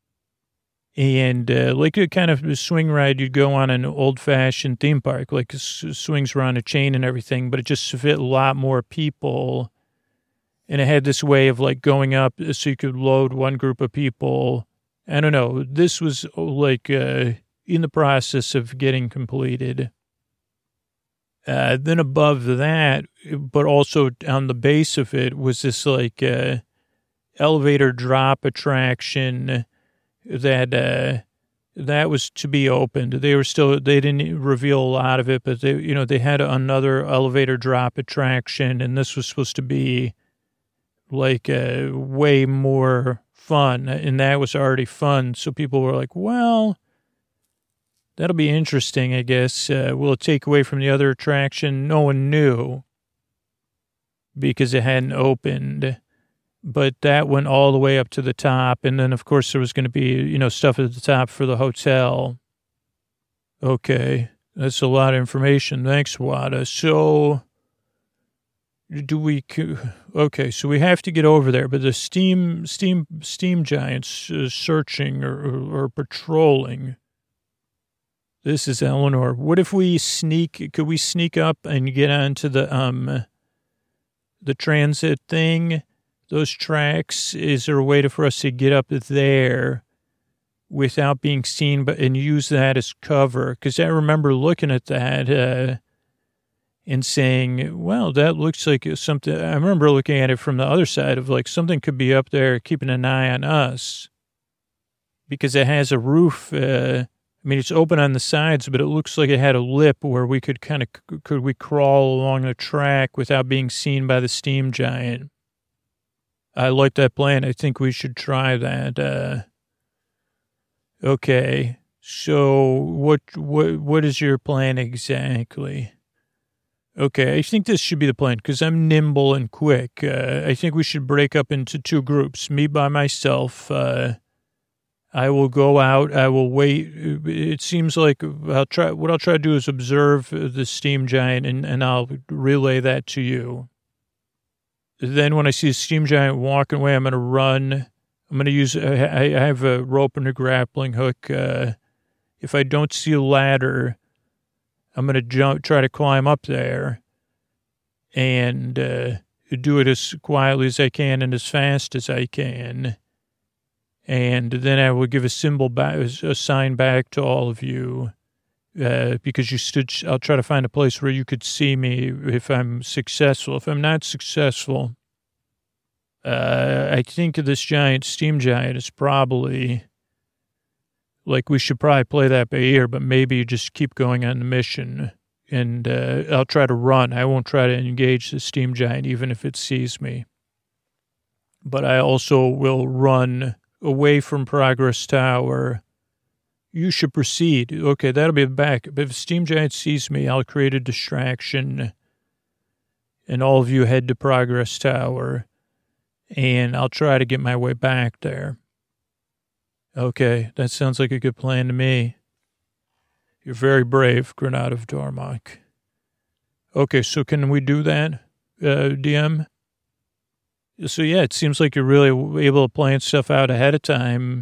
And uh, like a kind of swing ride, you'd go on an old-fashioned theme park, like swings were on a chain and everything, but it just fit a lot more people. And it had this way of like going up so you could load one group of people. I don't know. This was like uh, in the process of getting completed. Uh, then above that, but also on the base of it, was this like uh, elevator drop attraction that uh, that was to be opened. They were still, they didn't reveal a lot of it, but they, you know, they had another elevator drop attraction, and this was supposed to be like uh, way more fun, and that was already fun. So people were like, well, that'll be interesting, I guess. Uh, will it take away from the other attraction? No one knew because it hadn't opened. But that went all the way up to the top. And then, of course, there was going to be, you know, stuff at the top for the hotel. Okay. That's a lot of information. Thanks, Wada. So do we, okay, so we have to get over there. But the steam, steam, steam giants uh, searching or, or, or patrolling. This is Eleanor. What if we sneak, could we sneak up and get onto the, um, the transit thing? Those tracks, is there a way to, for us to get up there without being seen, but and use that as cover? Because I remember looking at that uh, and saying, well, that looks like something. I remember looking at it from the other side of like something could be up there keeping an eye on us because it has a roof. Uh, I mean, it's open on the sides, but it looks like it had a lip where we could kind of, could we crawl along the track without being seen by the steam giant? I like that plan. I think we should try that. Uh, okay. So what, what, what is your plan exactly? Okay. I think this should be the plan because I'm nimble and quick. Uh, I think we should break up into two groups. Me by myself. Uh, I will go out. I will wait. It seems like I'll try, what I'll try to do is observe the steam giant and, and I'll relay that to you. Then when I see a steam giant walking away, I'm going to run. I'm going to use, I, I have a rope and a grappling hook. Uh, if I don't see a ladder, I'm going to jump, try to climb up there and uh, do it as quietly as I can and as fast as I can. And then I will give a symbol back, a sign back to all of you. Uh, because you stood, I'll try to find a place where you could see me if I'm successful. If I'm not successful, uh, I think this giant steam giant is probably, like we should probably play that by ear, but maybe you just keep going on the mission and uh, I'll try to run. I won't try to engage the steam giant even if it sees me. But I also will run away from Progress Tower. You should proceed. Okay, that'll be back. But if Steam Giant sees me, I'll create a distraction. And all of you head to Progress Tower. And I'll try to get my way back there. Okay, that sounds like a good plan to me. You're very brave, Granada of Darmok. Okay, so can we do that, uh, D M? So, yeah, it seems like you're really able to plan stuff out ahead of time.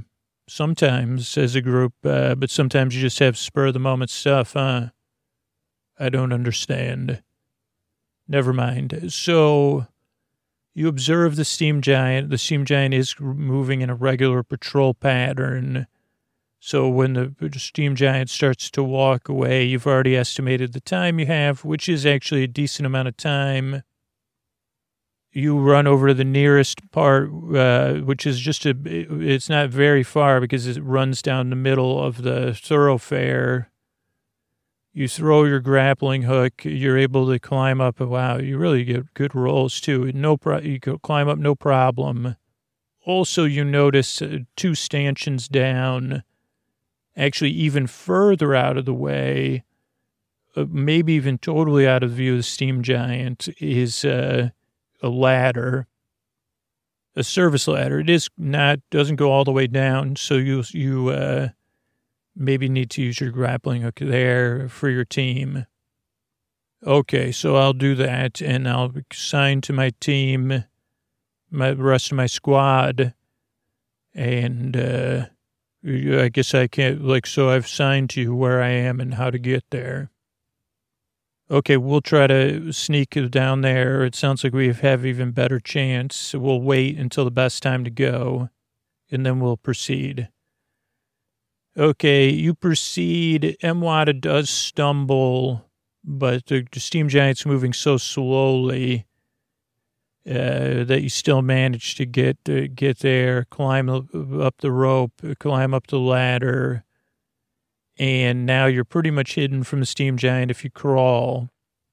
sometimes as a group, uh, but sometimes you just have spur-of-the-moment stuff, huh? I don't understand. Never mind. So you observe the steam giant. The steam giant is moving in a regular patrol pattern. So when the steam giant starts to walk away, you've already estimated the time you have, which is actually a decent amount of time. You run over to the nearest part, uh, which is just a, it's not very far because it runs down the middle of the thoroughfare. You throw your grappling hook, you're able to climb up. Wow, you really get good rolls too. No pro- you can climb up no problem. Also, you notice uh, two stanchions down, actually even further out of the way, uh, maybe even totally out of view of the steam giant, is uh, a ladder, a service ladder. It is not, doesn't go all the way down, so you, you uh, maybe need to use your grappling hook there for your team. Okay, so I'll do that, and I'll assign to my team, my the rest of my squad, and uh, I guess I can't, like, so I've signed to you where I am and how to get there. Okay, we'll try to sneak down there. It sounds like we have even better chance. So we'll wait until the best time to go, and then we'll proceed. Okay, you proceed. Mwada does stumble, but the steam giant's moving so slowly uh, that you still manage to get uh, get there, climb up the rope, climb up the ladder, and now you're pretty much hidden from the steam giant if you crawl.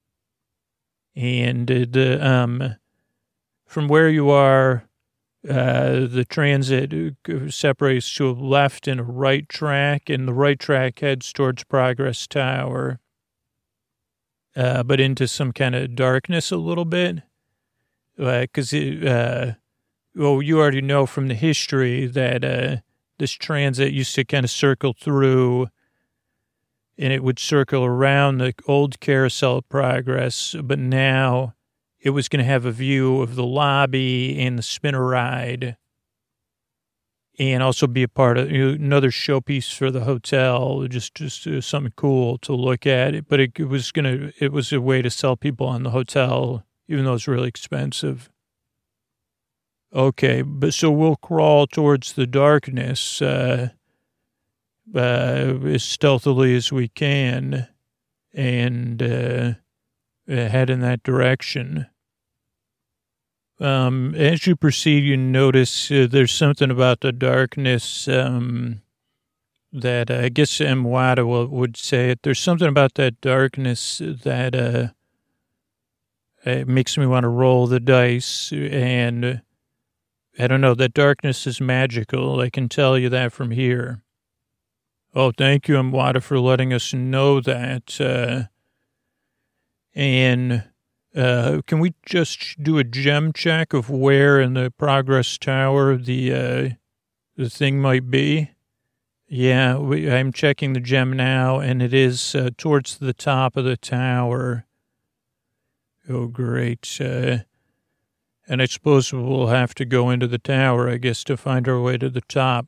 And uh, the um, from where you are, uh, the transit separates to a left and a right track, and the right track heads towards Progress Tower, uh, but into some kind of darkness a little bit. Because, uh, uh, well, you already know from the history that uh, this transit used to kind of circle through, and it would circle around the old Carousel of Progress, but now it was going to have a view of the lobby and the spinner ride, and also be a part of, you know, another showpiece for the hotel, just just uh, something cool to look at. But it, it was going to, it was a way to sell people on the hotel, even though it's really expensive. Okay, but so we'll crawl towards the darkness uh, uh, as stealthily as we can and uh, head in that direction. Um, as you proceed, you notice uh, there's something about the darkness um, that uh, I guess Mwada would say it. There's something about that darkness that uh, it makes me want to roll the dice, and I don't know, that darkness is magical. I can tell you that from here. Oh, thank you, Mwada, for letting us know that. Uh, and uh, can we just do a gem check of where in the Progress Tower the uh, the thing might be? Yeah, we, I'm checking the gem now, and it is uh, towards the top of the tower. Oh, great. Uh, and I suppose we'll have to go into the tower, I guess, to find our way to the top.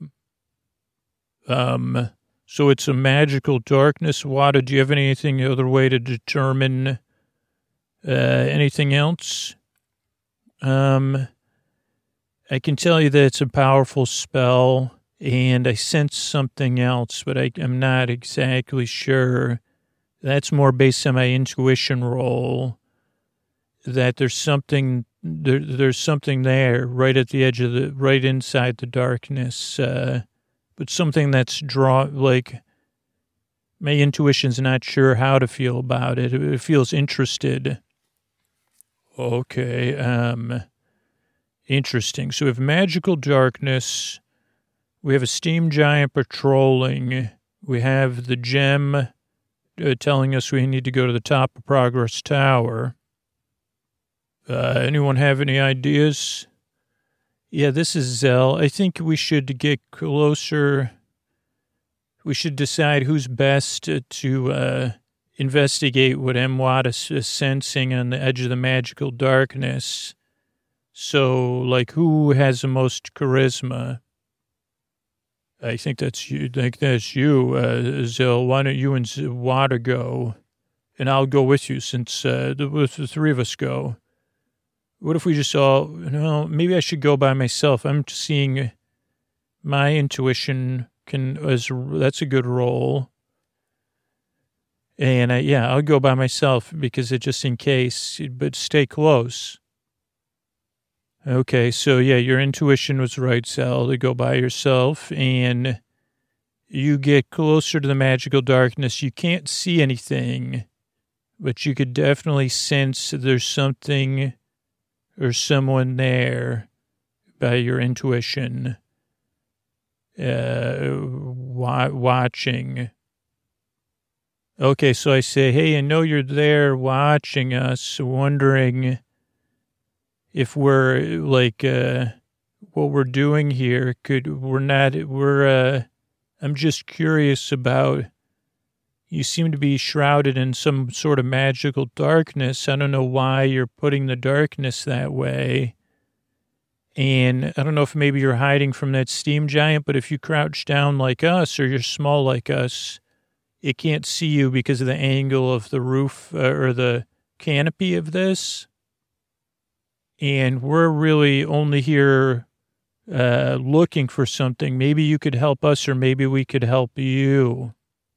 Um, so it's a magical darkness. Wada, do you have anything other way to determine uh, anything else? Um, I can tell you that it's a powerful spell, and I sense something else, but I, I'm not exactly sure. That's more based on my intuition roll. That there's something there, there's something there right at the edge of the, right inside the darkness, uh, but something that's draw, like, my intuition's not sure how to feel about it. It feels interested. Okay, um, interesting. So we have magical darkness. We have a steam giant patrolling. We have the gem uh, telling us we need to go to the top of Progress Tower. Uh, anyone have any ideas? Yeah, this is Zell. I think we should get closer. We should decide who's best to, to uh, investigate what Mwada is sensing on the edge of the magical darkness. So, like, who has the most charisma? I think that's you. I think that's you, uh, Zill. Why don't you and Water go? And I'll go with you since uh, the, the three of us go. What if we just all, you know, maybe I should go by myself. I'm seeing my intuition can, as that's a good role. And I, yeah, I'll go by myself because it just in case, but stay close. Okay, so yeah, your intuition was right, Sal, to go by yourself, and you get closer to the magical darkness. You can't see anything, but you could definitely sense there's something or someone there by your intuition, uh, wa- watching. Okay, so I say, hey, I know you're there watching us, wondering if we're like, uh, what we're doing here, could, we're not, we're, uh, I'm just curious about, you seem to be shrouded in some sort of magical darkness. I don't know why you're putting the darkness that way. And I don't know if maybe you're hiding from that steam giant, but if you crouch down like us or you're small like us, it can't see you because of the angle of the roof uh, or the canopy of this. And we're really only here uh, looking for something. Maybe you could help us or maybe we could help you.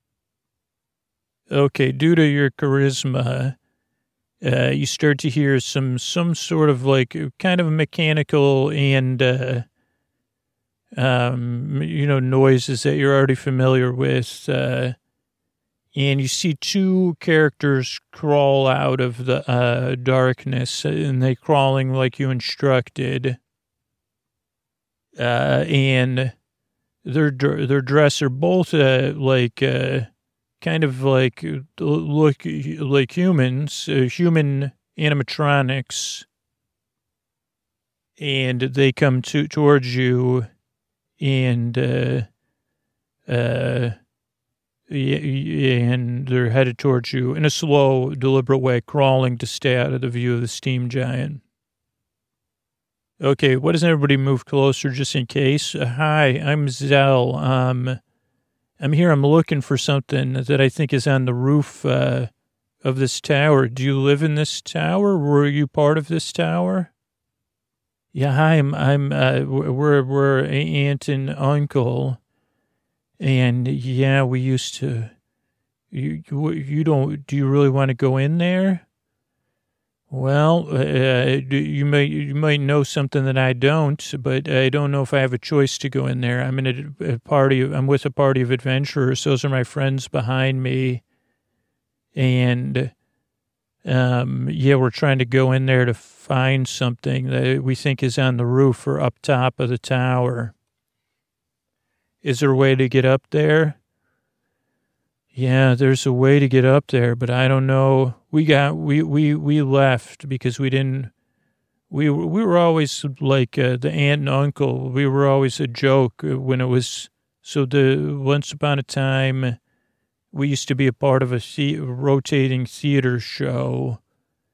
Okay, due to your charisma, uh, you start to hear some some sort of like kind of mechanical and, uh, um, you know, noises that you're already familiar with. Uh, and you see two characters crawl out of the uh, darkness, and they crawling like you instructed. Uh, and their their dress are both uh, like uh, kind of like look like humans, uh, human animatronics, and they come to towards you, and uh, uh. and they're headed towards you in a slow, deliberate way, crawling to stay out of the view of the steam giant. Okay, why doesn't everybody move closer just in case? Uh, hi, I'm Zell. Um, I'm here. I'm looking for something that I think is on the roof uh, of this tower. Do you live in this tower? Were you part of this tower? Yeah, hi, I'm, I'm uh, we're, we're aunt and uncle. And yeah, we used to, you, you, you don't, do you really want to go in there? Well, uh, you may, you might know something that I don't, but I don't know if I have a choice to go in there. I'm in a, a party, I'm with a party of adventurers. Those are my friends behind me. And, um, yeah, we're trying to go in there to find something that we think is on the roof or up top of the tower. Is there a way to get up there? Yeah, there's a way to get up there, but I don't know. We got, we, we, we left because we didn't, we, we were always like uh, the aunt and uncle. We were always a joke when it was, so the, once upon a time, we used to be a part of a the, rotating theater show,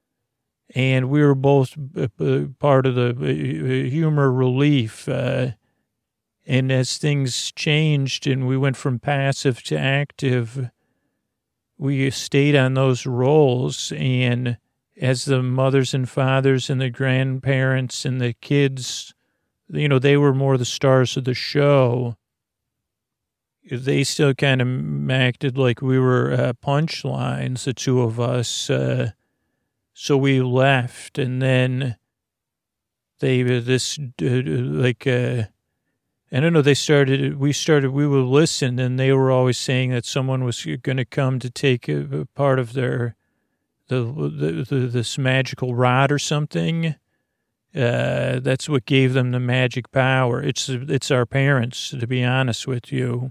and we were both part of the humor relief, uh, and as things changed and we went from passive to active, we stayed on those roles. And as the mothers and fathers and the grandparents and the kids, you know, they were more the stars of the show. They still kind of acted like we were uh, punchlines, the two of us. Uh, so we left, and then they, this, uh, like, uh, I don't know, they started, we started, we would listen, and they were always saying that someone was going to come to take a, a part of their, the, the, the this magical rod or something. Uh, that's what gave them the magic power. It's, it's our parents, to be honest with you.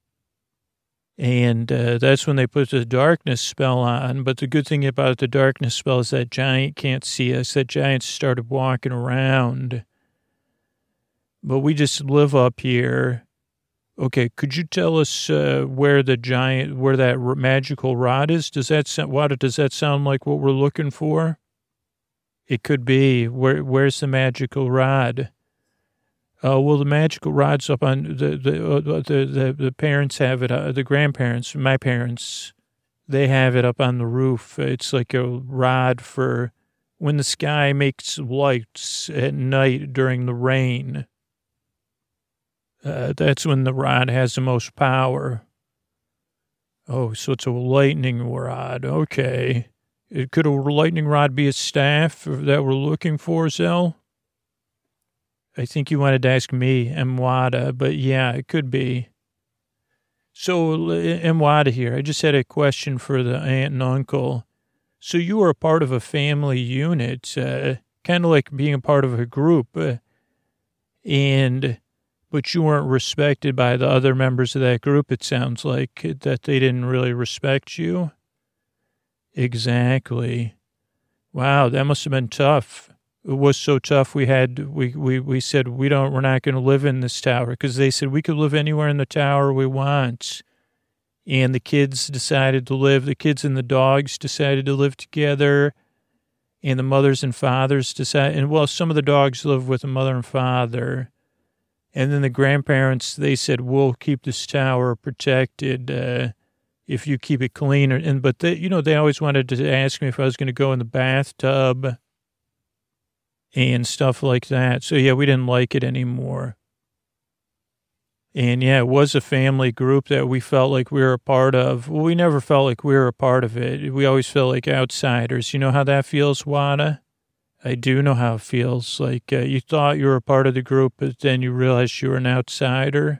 And uh, that's when they put the darkness spell on. But the good thing about the darkness spell is that giant can't see us. That giant started walking around. But we just live up here. Okay, could you tell us uh, where the giant, where that magical rod is? Does that sound, what, does that sound like what we're looking for? It could be. Where, where's the magical rod? Oh, well, the magical rod's up on the the uh, the, the the parents have it. Uh, the grandparents, my parents, they have it up on the roof. It's like a rod for when the sky makes lights at night during the rain. Uh, that's when the rod has the most power. Oh, so it's a lightning rod. Okay. It, could a lightning rod be a staff that we're looking for, Zell? I think you wanted to ask me, Mwada, but yeah, it could be. So, Mwada here, I just had a question for the aunt and uncle. So you were a part of a family unit, uh, kind of like being a part of a group, uh, and... but you weren't respected by the other members of that group, it sounds like, that they didn't really respect you. Exactly. Wow, that must have been tough. It was so tough we had, we, we, we said, we don't, we're not going to live in this tower, because they said we could live anywhere in the tower we want. And the kids decided to live, the kids and the dogs decided to live together, and the mothers and fathers decided, and well, some of the dogs live with the mother and father. And then the grandparents, they said, we'll keep this tower protected uh, if you keep it clean. And But, they, you know, they always wanted to ask me if I was going to go in the bathtub and stuff like that. So, yeah, we didn't like it anymore. And, yeah, it was a family group that we felt like we were a part of. Well, we never felt like we were a part of it. We always felt like outsiders. You know how that feels, Wada? I do know how it feels. Like uh, you thought you were a part of the group, but then you realized you were an outsider.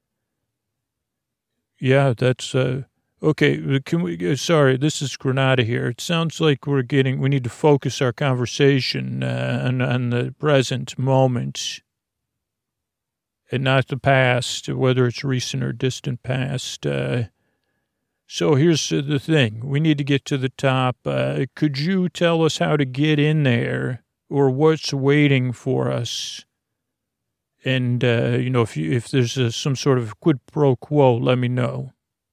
Yeah, that's, uh, okay. Can we, sorry, this is Granada here. It sounds like we're getting, we need to focus our conversation uh, on, on the present moment and not the past, whether it's recent or distant past. Uh, So here's the thing. We need to get to the top. Uh, could you tell us how to get in there or what's waiting for us? And, uh, you know, if you, if there's a, some sort of quid pro quo, let me know.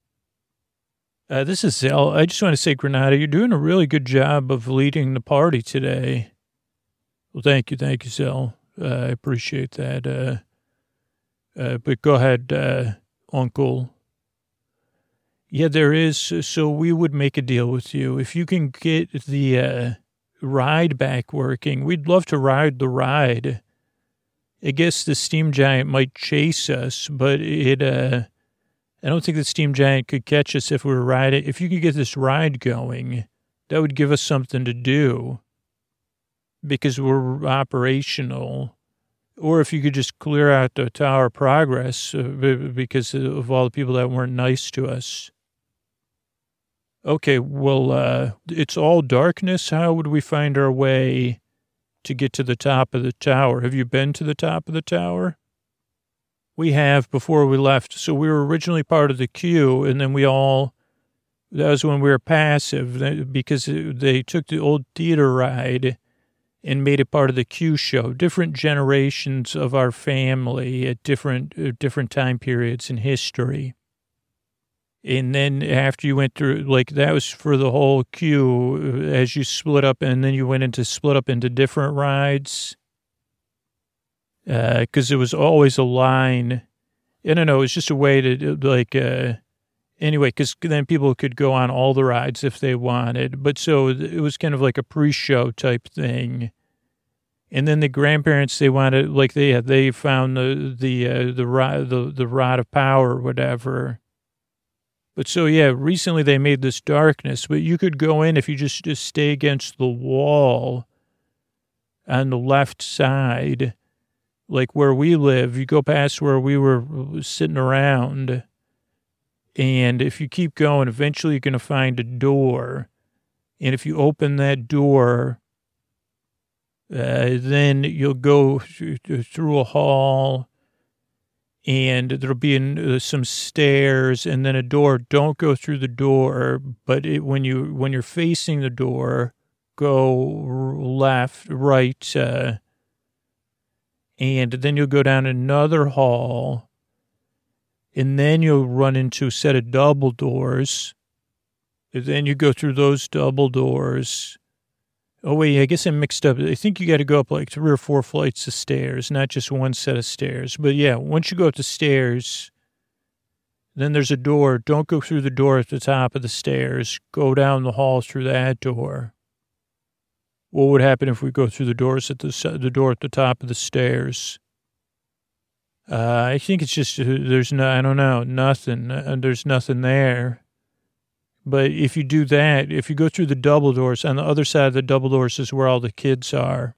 Uh, this is Zell. I just want to say, Granada, you're doing a really good job of leading the party today. Well, thank you. Thank you, Zell. Uh, I appreciate that. Uh, uh, but go ahead, uh, Uncle. Yeah, there is. So we would make a deal with you. If you can get the uh, ride back working, we'd love to ride the ride. I guess the steam giant might chase us, but it, uh, I don't think the steam giant could catch us if we were riding. If you could get this ride going, that would give us something to do because we're operational. Or if you could just clear out the Tower of Progress uh, because of all the people that weren't nice to us. Okay, well, uh, it's all darkness. How would we find our way to get to the top of the tower? Have you been to the top of the tower? We have before we left. So we were originally part of the queue, and then we all, that was when we were passive because they took the old theater ride and made it part of the Q show. Different generations of our family at different uh, different time periods in history. And then after you went through, like, that was for the whole queue as you split up, and then you went into split up into different rides. Because uh, it was always a line. I don't know, it was just a way to, like, uh, anyway, because then people could go on all the rides if they wanted. But so it was kind of like a pre-show type thing. And then the grandparents, they wanted, like, they they found the the uh, the, rod, the the rod of power or whatever. But so, yeah, recently they made this darkness, but you could go in if you just, just stay against the wall on the left side, like where we live. You go past where we were sitting around, and if you keep going, eventually you're going to find a door. And if you open that door, uh, then you'll go through a hall, and there'll be an, uh, some stairs and then a door. Don't go through the door, but it, when you when you're facing the door, go left, right, uh, and then you'll go down another hall, and then you'll run into a set of double doors. And then you go through those double doors. Oh, wait, I guess I mixed up. I think you got to go up like three or four flights of stairs, not just one set of stairs. But yeah, once you go up the stairs, then there's a door. Don't go through the door at the top of the stairs. Go down the hall through that door. What would happen if we go through the doors at the, the door at the top of the stairs? Uh, I think it's just, uh, there's no, I don't know, nothing. Uh, there's nothing there. But if you do that, if you go through the double doors, on the other side of the double doors is where all the kids are.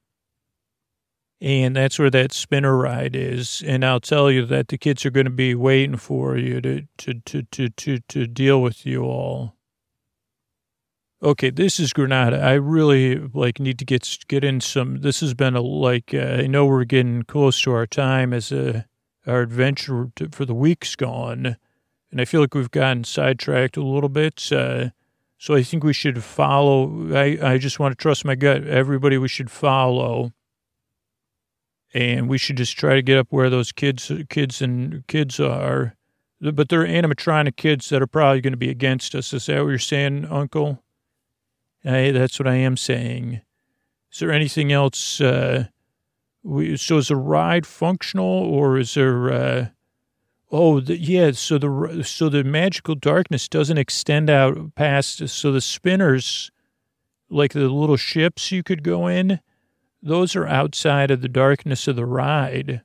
And that's where that spinner ride is. And I'll tell you that the kids are going to be waiting for you to, to, to, to, to, to deal with you all. Okay, this is Granada. I really, like, need to get, get in some, this has been a, like, uh, I know we're getting close to our time as a, our adventure to, for the week's gone. And I feel like we've gotten sidetracked a little bit. Uh, so I think we should follow. I, I just want to trust my gut. Everybody we should follow. And we should just try to get up where those kids kids and kids are. But they're animatronic kids that are probably going to be against us. Is that what you're saying, Uncle? Hey, that's what I am saying. Is there anything else? Uh, we, so is the ride functional, or is there... Uh, Oh, the, yeah, so the so the magical darkness doesn't extend out past, so the spinners, like the little ships you could go in, those are outside of the darkness of the ride.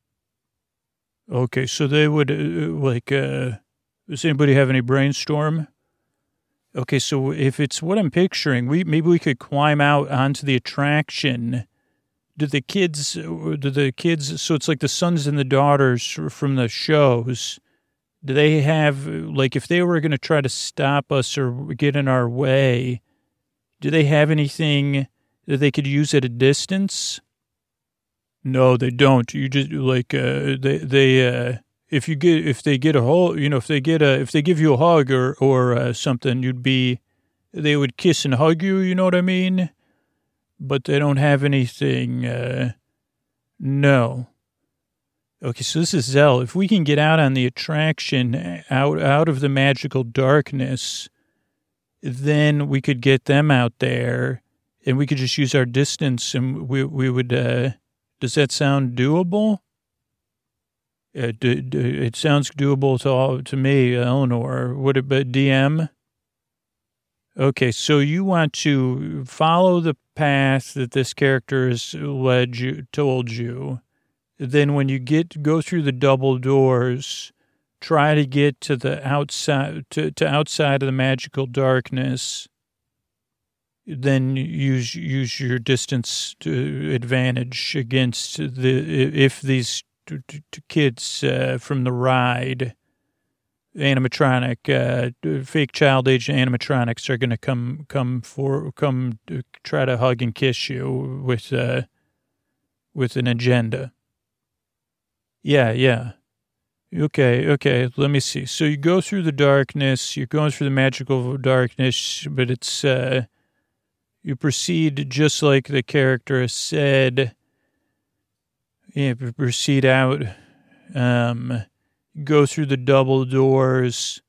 Okay, so they would, uh, like, uh, does anybody have any brainstorm? Okay, so if it's what I'm picturing, we maybe we could climb out onto the attraction. Do the kids, do the kids, so it's like the sons and the daughters from the shows, do they have, like, if they were going to try to stop us or get in our way, do they have anything that they could use at a distance? No, they don't. You just, like, uh, they, they, uh, if you get, if they get a hug, you know, if they get a, if they give you a hug or, or uh, something, you'd be, they would kiss and hug you, you know what I mean? But they don't have anything, uh, no. Okay, so this is Zell. If we can get out on the attraction, out out of the magical darkness, then we could get them out there, and we could just use our distance, and we we would, uh, does that sound doable? Uh, do, do, it sounds doable to all, to me, Eleanor. Would it be D M? Okay, so you want to follow the path that this character has led you, told you. Then when you get, go through the double doors, try to get to the outside, to, to outside of the magical darkness. Then use, use your distance to advantage against the, if these t- t- t- kids uh, from the ride, animatronic, uh, fake child age animatronics are going to come, come for, come to try to hug and kiss you with, uh, with an agenda. Yeah, yeah. Okay, okay. Let me see. So you go through the darkness. You're going through the magical darkness, but it's, uh, you proceed just like the character has said. Yeah, proceed out. Um, go through the double doors.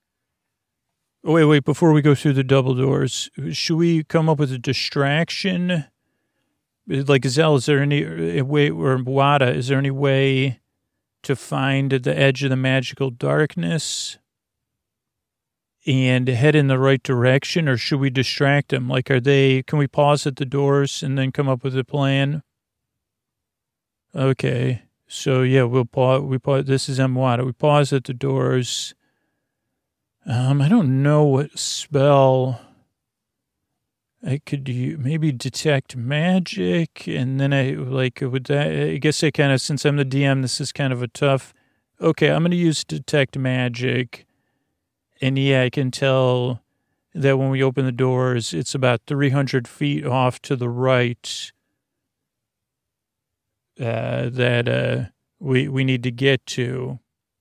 Oh, wait, wait. Before we go through the double doors, should we come up with a distraction? Like, Zell, is there any way, or Wada, is there any way to find the edge of the magical darkness and head in the right direction, or should we distract them? Like, are they, can we pause at the doors and then come up with a plan? Okay. So, yeah, we'll pause. We pause. This is Mwada. We pause at the doors. Um, I don't know what spell I could use. Maybe detect magic. And then I, like, would that, I guess I kind of, since I'm the D M, this is kind of a tough. Okay, I'm going to use detect magic. And, yeah, I can tell that when we open the doors, it's about three hundred feet off to the right. Uh, that uh, we we need to get to.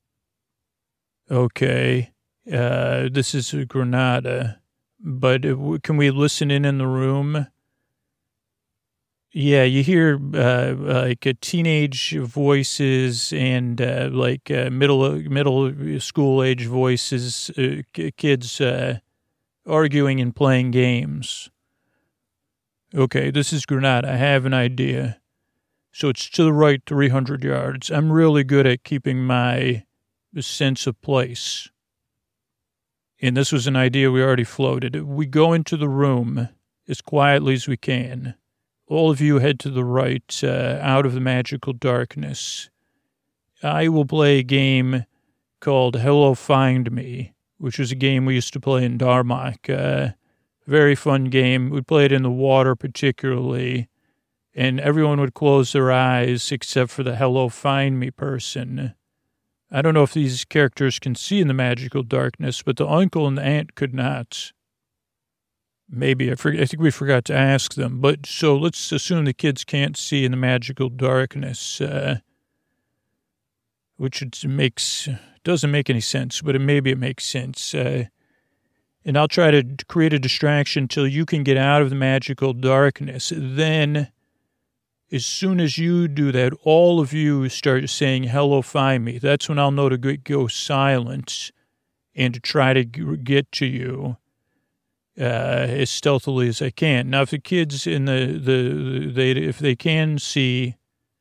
Okay, uh, this is Granada, but can we listen in in the room? Yeah, you hear uh, like uh, teenage voices and uh, like uh, middle middle school age voices, uh, kids uh, arguing and playing games. Okay, this is Granada. I have an idea. So it's to the right three hundred yards. I'm really good at keeping my sense of place. And this was an idea we already floated. We go into the room as quietly as we can. All of you head to the right, uh, out of the magical darkness. I will play a game called Hello Find Me, which was a game we used to play in Darmok. Uh, very fun game. We played in the water particularly, and everyone would close their eyes except for the Hello Find Me person. I don't know if these characters can see in the magical darkness, but the uncle and the aunt could not. Maybe. I, forget, I think we forgot to ask them. But so let's assume the kids can't see in the magical darkness, uh, which it makes, doesn't make any sense, but it, maybe it makes sense. Uh, and I'll try to create a distraction till you can get out of the magical darkness. Then, as soon as you do that, all of you start saying, hello, find me. That's when I'll know to go silent and to try to get to you uh, as stealthily as I can. Now, if the kids in the, the, they, if they can see,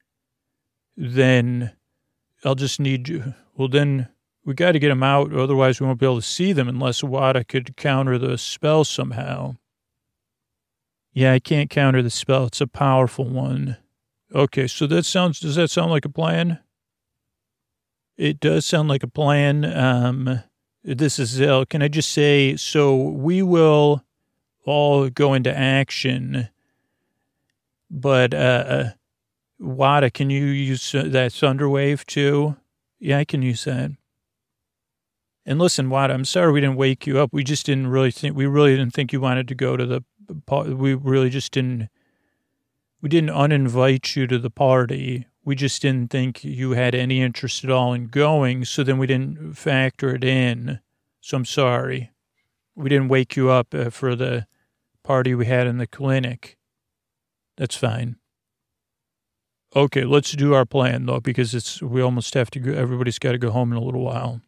then I'll just need you. Well, then we got to get them out. Otherwise, we won't be able to see them unless Wada could counter the spell somehow. Yeah, I can't counter the spell. It's a powerful one. Okay, so that sounds, does that sound like a plan? It does sound like a plan. Um, this is Zell. Can I just say, so we will all go into action, but uh, Wada, can you use that Thunderwave too? Yeah, I can use that. And listen, Wada, I'm sorry we didn't wake you up. We just didn't really think, we really didn't think you wanted to go to the, we really just didn't, we didn't uninvite you to the party. We just didn't think you had any interest at all in going, so then we didn't factor it in. So I'm sorry. We didn't wake you up uh, for the party we had in the clinic. That's fine. Okay, let's do our plan, though, because it's we almost have to go, everybody's got to go home in a little while.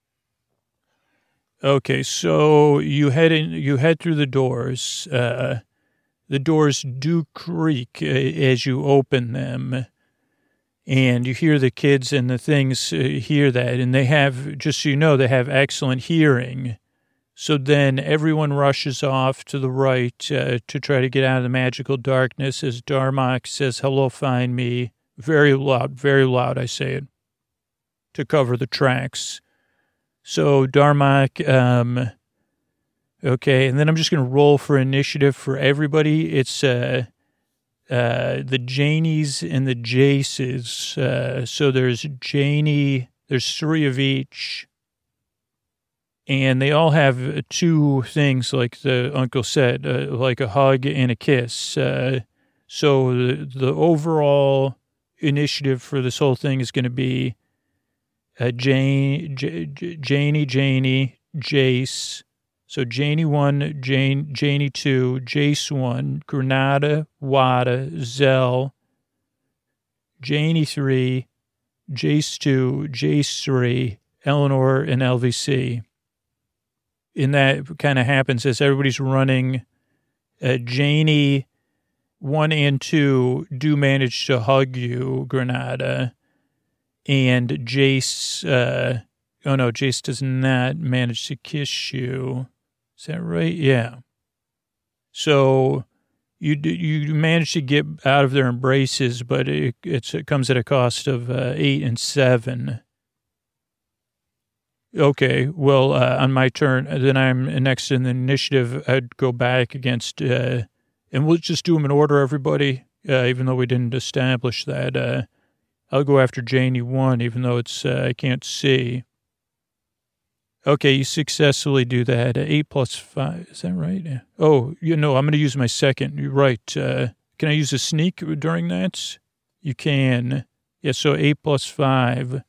Okay, so you head in, you head through the doors. Uh, the doors do creak uh, as you open them, and you hear the kids and the things uh, hear that, and they have, just so you know, they have excellent hearing. So then everyone rushes off to the right uh, to try to get out of the magical darkness as Darmok says, hello, find me. Very loud, very loud, I say it, to cover the tracks. So Darmok, um, okay, and then I'm just going to roll for initiative for everybody. It's uh, uh, the Janies and the Jaces. Uh, so there's Janie, there's three of each. And they all have two things, like the uncle said, uh, like a hug and a kiss. Uh, so the, the overall initiative for this whole thing is going to be uh, Jane, J, J, Janie, Janie, Jace. So Janie one, Jane, Janie two, Jace one, Granada, Wada, Zell, Janie three, Jace two, Jace three, Eleanor, and L V C. And that kind of happens as everybody's running. Uh, Janie one and two do manage to hug you, Granada. And Jace, uh, oh no, Jace does not manage to kiss you. Is that right? Yeah. So you you manage to get out of their embraces, but it, it's, it comes at a cost of uh, eight and seven. Okay, well, uh, on my turn, then I'm next in the initiative. I'd go back against, uh, and we'll just do them in order, everybody, uh, even though we didn't establish that. Uh, I'll go after Janie one, even though it's uh, I can't see. Okay, you successfully do that. Uh, eight plus five, is that right? Yeah. Oh, you know, I'm going to use my second. You're right. Uh, can I use a sneak during that? You can. Yeah, so eight plus five.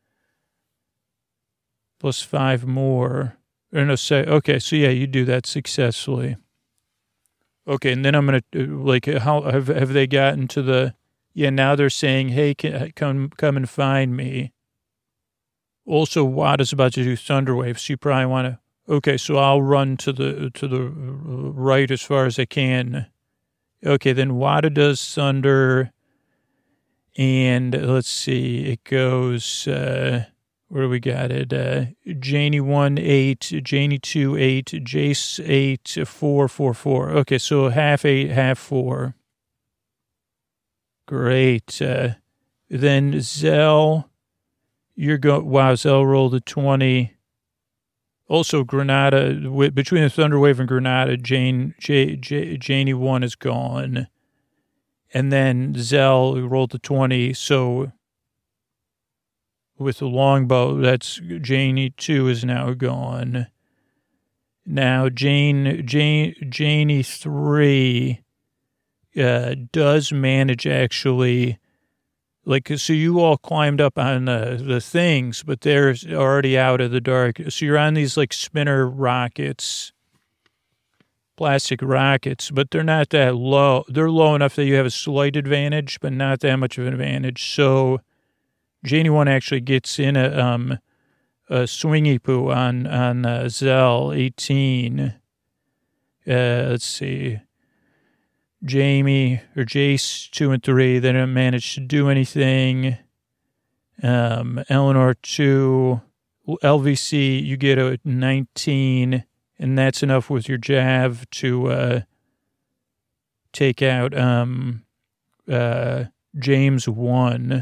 Plus five more. Or no, say, okay, so yeah, you do that successfully. Okay, and then I'm going to, like, how have have they gotten to the, yeah, now they're saying, hey, can, come come and find me. Also, Wada's about to do Thunderwave, so you probably want to, okay, so I'll run to the to the right as far as I can. Okay, then Wada does thunder. And let's see, it goes, uh, where do we got it? Uh, Janie one, eight, Janie two, eight, Jace eight, four, four, four. Okay, so half eight, half four. Great. Uh, then Zell, you're going, wow, Zell rolled a twenty. Also, Granada, w- between the Thunderwave and Granada, Jane, J, J, Janie one is gone. And then Zell rolled a twenty. So with the longbow, that's Janie two is now gone. Now Jane, Jane, Janie three uh, does manage actually. Like, so you all climbed up on the, the things, but they're already out of the dark. So you're on these like spinner rockets, plastic rockets, but they're not that low. They're low enough that you have a slight advantage, but not that much of an advantage. So Janie one actually gets in a, um, a swingy poo on, on uh, Zell eighteen. Uh, let's see. Jamie or Jace two and three, they didn't manage to do anything. Um, Eleanor two, L V C, you get a nineteen, and that's enough with your Jav to uh, take out um, uh, James one.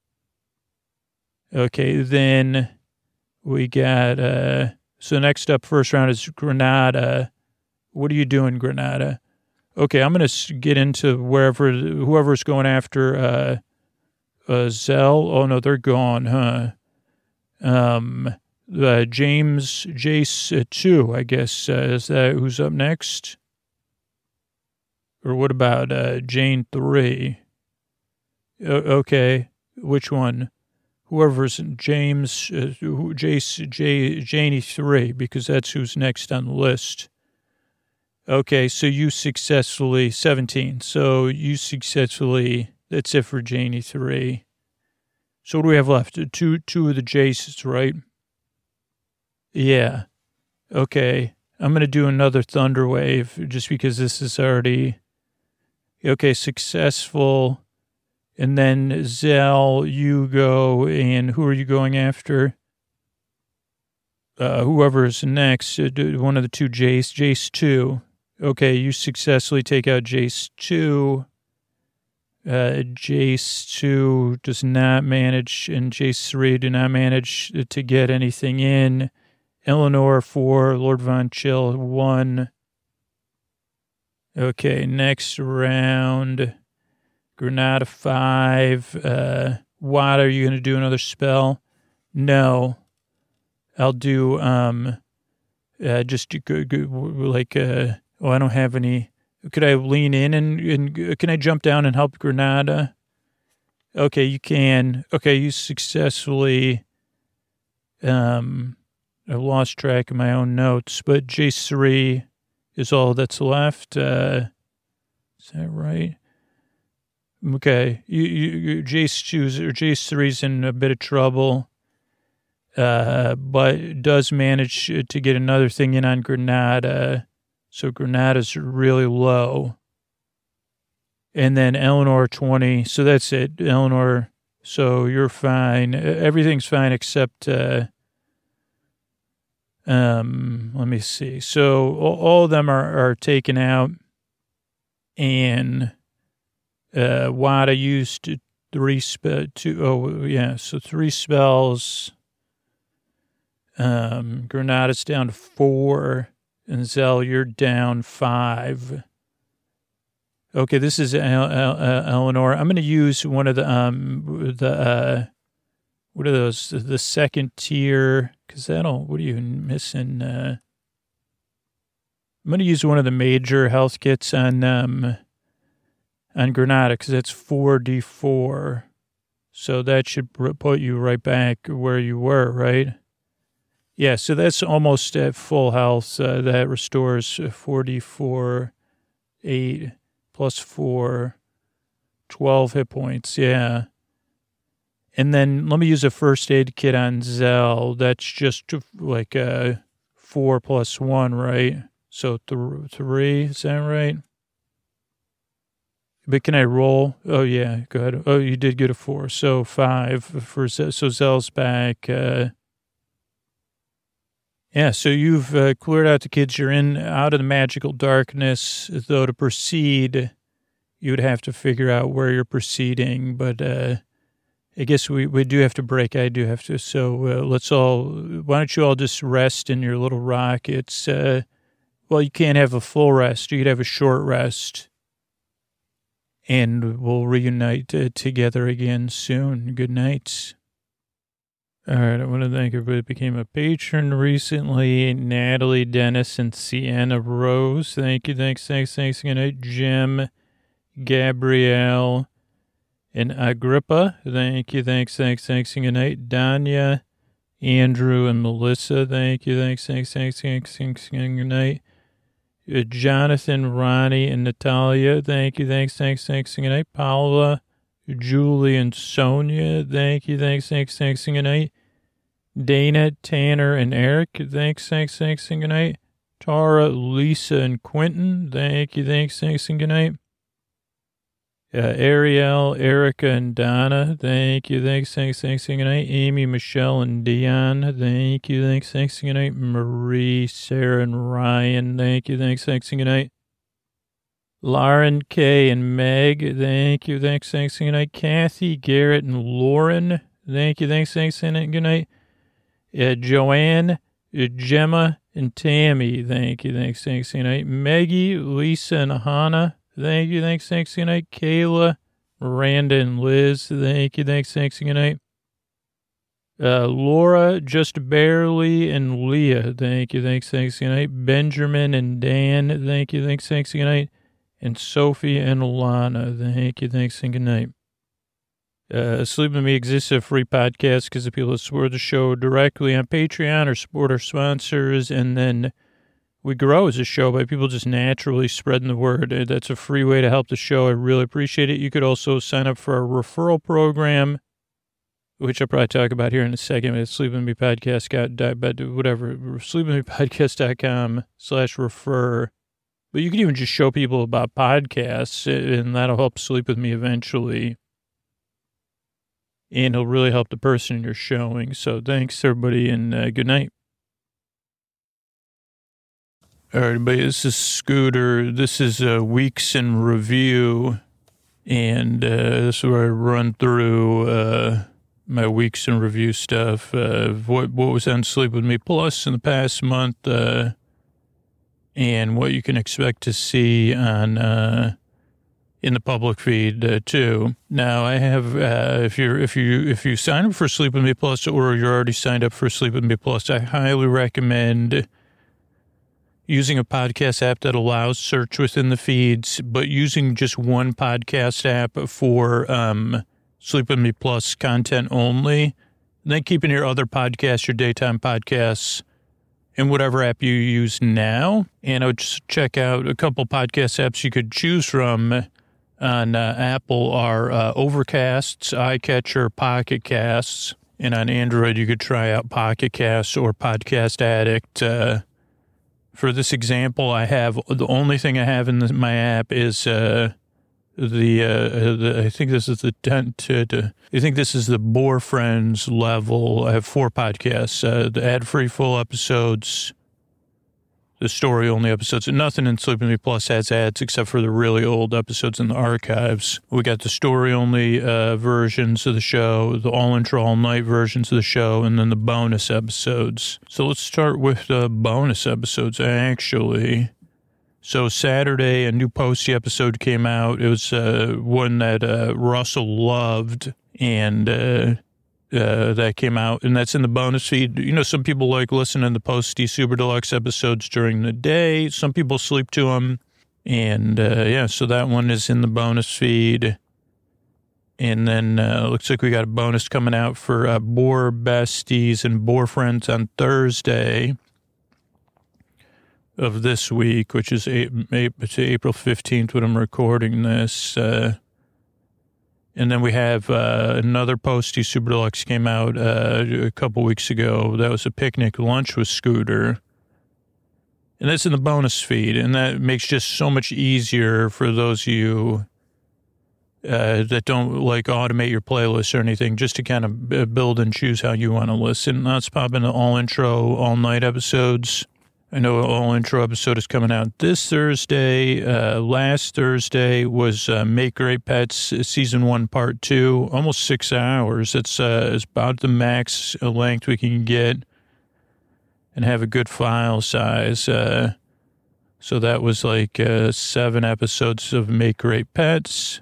Okay, then we got, uh, so next up, first round is Granada. What are you doing, Granada? Okay, I'm going to get into wherever, whoever's going after uh, uh, Zell. Oh, no, they're gone, huh? Um, uh, James, Jace uh, two, I guess. Uh, is that who's up next? Or what about uh, Jane three? Uh, okay, which one? Whoever's James, uh, who, Jace, J, Janie three, because that's who's next on the list. Okay, so you successfully, seventeen. So you successfully, that's it for Janie three. So what do we have left? Two, two of the Jaces, right? Yeah. Okay. I'm going to do another Thunder Wave just because this is already, okay, successful. And then Zell, you go, and who are you going after? Uh, whoever's next, uh, one of the two Jace, Jace two. Okay, you successfully take out Jace two. Uh, Jace two does not manage, and Jace three do not manage to get anything in. Eleanor four, Lord Von Chill one. Okay, next round, Granada five. Uh, Watt, are you going to do another spell? No. I'll do, um, uh, just like, uh, oh, I don't have any. Could I lean in and, and can I jump down and help Granada? Okay, you can. Okay, you successfully, um, I lost track of my own notes, but Jace three is all that's left. Uh, is that right? Okay, you, you, you Jace choose or Jace three's in a bit of trouble. Uh, but does manage to get another thing in on Granada. So Granada's really low. And then Eleanor twenty. So that's it, Eleanor. So you're fine. Everything's fine except, uh, um, let me see. So all, all of them are, are taken out. And, uh, Wada used three spell, two, oh, yeah. So three spells. Um, Granada's down to four, and Zell, you're down five. Okay, this is El- El- El- Eleanor. I'm going to use one of the, um, the, uh, what are those, the second tier, because that'll, what are you missing? Uh, I'm going to use one of the major health kits on, um, on Granada, because that's four d four. So that should put you right back where you were, right? Yeah, so that's almost at full health. Uh, that restores forty-four, eight, plus four, twelve hit points, yeah. And then let me use a first aid kit on Zell. That's just like a four plus one, right? So th- three, is that right? But can I roll? Oh, yeah, go ahead. Oh, you did get a four. So five for, so Zell's back. Uh, yeah, so you've uh, cleared out the kids. You're in, out of the magical darkness. Though to proceed, you would have to figure out where you're proceeding. But uh, I guess we, we do have to break. I do have to. So uh, let's all, why don't you all just rest in your little rockets? Uh, well, you can't have a full rest. You could have a short rest. And we'll reunite uh, together again soon. Good night. All right, I want to thank everybody that became a patron recently. Natalie, Dennis, and Sienna Rose. Thank you, thanks, thanks, thanks. Good night, Jim, Gabrielle, and Agrippa. Thank you, thanks, thanks, thanks. Good night, Danya, Andrew, and Melissa. Thank you, thanks, thanks, thanks, thanks, thanks. Good night. Uh, Jonathan, Ronnie, and Natalia. Thank you, thanks, thanks, thanks. Good night, Paula, Julie, and Sonia. Thank you, thanks, thanks, thanks. Good night. Dana, Tanner, and Eric. Thanks, thanks, thanks, and good night. Tara, Lisa, and Quentin. Thank you, thanks, thanks, and good night. Uh, Ariel, Erica, and Donna. Thank you, thanks, thanks, thanks, and good night. Amy, Michelle, and Dion. Thank you, thanks, thanks, and good night. Marie, Sarah, and Ryan. Thank you, thanks, thanks, and good night. Lauren, Kay, and Meg. Thank you, thanks, thanks, and good night. Kathy, Garrett, and Lauren. Thank you, thanks, thanks, and good night. Uh, Joanne, uh, Gemma, and Tammy. Thank you, thanks, thanks, and good night. Maggie, Lisa, and Hannah. Thank you, thanks, thanks, good night. Kayla, Miranda, and Liz. Thank you, thanks, thanks, good night. Uh, Laura, just barely, and Leah. Thank you, thanks, thanks, good night. Benjamin and Dan. Thank you, thanks, thanks, good night. And Sophie and Alana. Thank you, thanks, and good night. Uh, Sleep With Me exists a free podcast because the people that support the show directly on Patreon or support our sponsors, and then we grow as a show by people just naturally spreading the word. That's a free way to help the show. I really appreciate it. You could also sign up for our referral program, which I'll probably talk about here in a second. It's Sleep With Me Podcast, but whatever, sleep with me podcast dot com slash refer. But you can even just show people about podcasts, and that'll help Sleep With Me eventually. And it'll really help the person you're showing. So thanks, everybody, and uh, good night. All right, everybody, this is Scooter. This is uh, Weeks in Review, and uh, this is where I run through uh, my Weeks in Review stuff. Uh, what, what was on Sleep With Me Plus in the past month, uh, and what you can expect to see on... Uh, in the public feed uh, too. Now I have, uh, if you're, if you, if you sign up for Sleep With Me Plus, or you're already signed up for Sleep With Me Plus, I highly recommend using a podcast app that allows search within the feeds, but using just one podcast app for, um, Sleep With Me Plus content only, and then keeping your other podcasts, your daytime podcasts, in whatever app you use now. And I would just check out a couple podcast apps you could choose from. On uh, Apple are uh, Overcasts, iCatcher, Pocket Casts, and on Android you could try out Pocket Casts or Podcast Addict. Uh, for this example, I have the only thing I have in this, my app is uh, the, uh, the I think this is the tent. Uh, I think this is the Boar Friends level. I have four podcasts: uh, the ad-free full episodes, the story-only episodes, and nothing in Sleep With Me Plus has ads except for the really old episodes in the archives. We got the story-only uh, versions of the show, the all-intro, all-night versions of the show, and then the bonus episodes. So let's start with the bonus episodes, actually. So Saturday, a new Posty episode came out. It was uh, one that uh, Russell loved, and... Uh, Uh, that came out, and that's in the bonus feed. You know, some people like listening to the Posty Super Deluxe episodes during the day. Some people sleep to them. And, uh, yeah, so that one is in the bonus feed. And then uh, looks like we got a bonus coming out for uh, Boar Besties and Boar Friends on Thursday of this week, which is April fifteenth when I'm recording this. Uh And then we have uh, another Posty Super Deluxe came out uh, a couple weeks ago. That was a picnic lunch with Scooter. And that's in the bonus feed. And that makes just so much easier for those of you uh, that don't like automate your playlist or anything, just to kind of build and choose how you want to listen. Let's pop into all intro, all night episodes. I know all intro episode is coming out this Thursday. Uh, last Thursday was uh, Make Great Pets season one, part two, almost six hours. It's, uh, it's about the max length we can get and have a good file size. Uh, so that was like uh, seven episodes of Make Great Pets.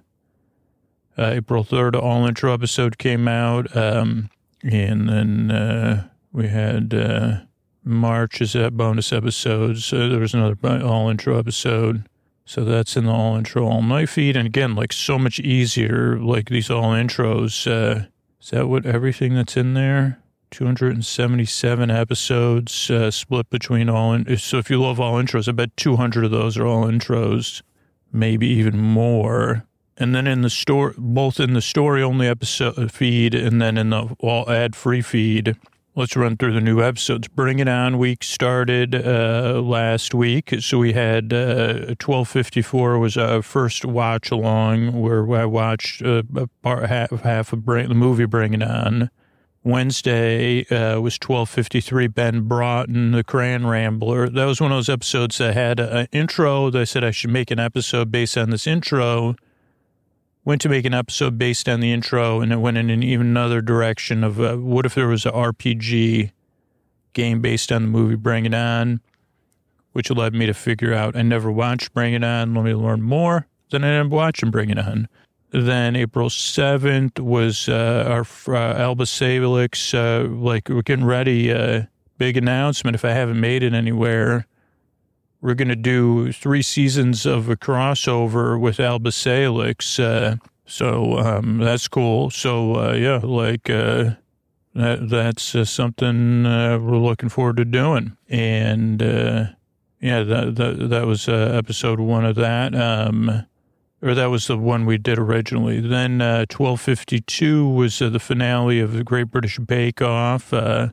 Uh, April third, all intro episode came out. Um, and then uh, we had... Uh, March is a bonus episode. So there was another all intro episode. So that's in the all intro all night feed. And again, like so much easier, like these all intros. Uh, is that what everything that's in there? two hundred seventy-seven episodes uh, split between all. In- so if you love all intros, I bet two hundred of those are all intros, maybe even more. And then in the store, both in the story only episode feed and then in the all ad free feed. Let's run through the new episodes. Bring It On week started uh, last week. So we had uh, twelve fifty-four was our first watch along where I watched uh, a part, half, half of Bring, the movie Bring It On. Wednesday uh, was twelve fifty-three, Ben Broughton, the Crayon Rambler. That was one of those episodes that had an intro. They said I should make an episode based on this intro. Went to make an episode based on the intro, and it went in an even another direction of uh, what if there was an R P G game based on the movie Bring It On, which led me to figure out I never watched Bring It On. Let me learn more. Then I ended up watching Bring It On. Then April seventh was uh, our uh, Alba Salix, uh, like we're getting ready, uh, big announcement if I haven't made it anywhere. We're going to do three seasons of a crossover with Alba Salix. Uh, so um, that's cool. So, uh, yeah, like uh, that, that's uh, something uh, we're looking forward to doing. And, uh, yeah, that, that, that was uh, episode one of that. Um, or that was the one we did originally. Then uh, twelve fifty-two was uh, the finale of the Great British Bake Off. Uh,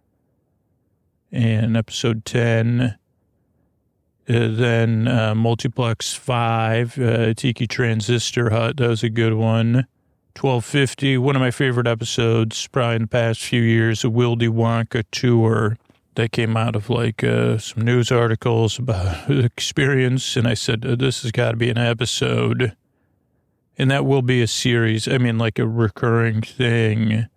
and episode ten... Uh, then uh, Multiplex five, uh, Tiki Transistor Hut, that was a good one. twelve fifty, one of my favorite episodes probably in the past few years, a Wildy Wonka tour that came out of like uh, some news articles about the experience. And I said, oh, this has got to be an episode. And that will be a series, I mean like a recurring thing.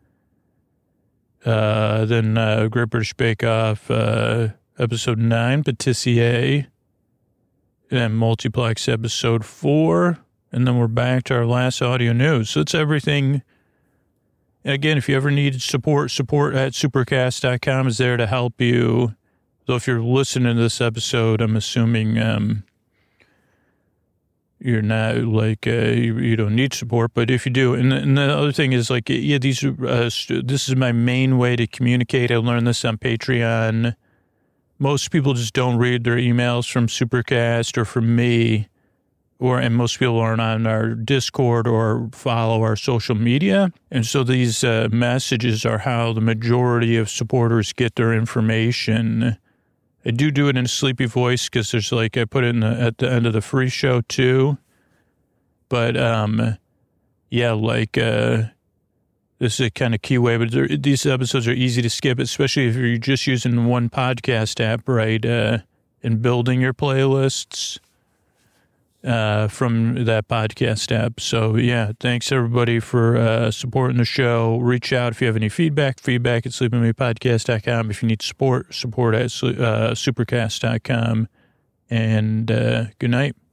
Uh, then uh, Great British Bake Off, uh, episode nine, Patissier. And Multiplex episode four, and then we're back to our last audio news. So it's everything. Again, if you ever need support, support at supercast dot com is there to help you. So if you're listening to this episode, I'm assuming um, you're not like, uh, you, you don't need support, but if you do, and the, and the other thing is like, yeah, these are, uh, this is my main way to communicate. I learned this on Patreon. Most people just don't read their emails from Supercast or from me, or and most people aren't on our Discord or follow our social media. And so these uh, messages are how the majority of supporters get their information. I do do it in a sleepy voice because there's like, I put it in the, at the end of the free show too. But um, yeah, like... Uh, This is a kind of key way, but these episodes are easy to skip, especially if you're just using one podcast app, right, uh, and building your playlists uh, from that podcast app. So, yeah, thanks, everybody, for uh, supporting the show. Reach out if you have any feedback, feedback at sleep with me podcast dot com. If you need support, support at uh, supercast dot com. And uh, good night.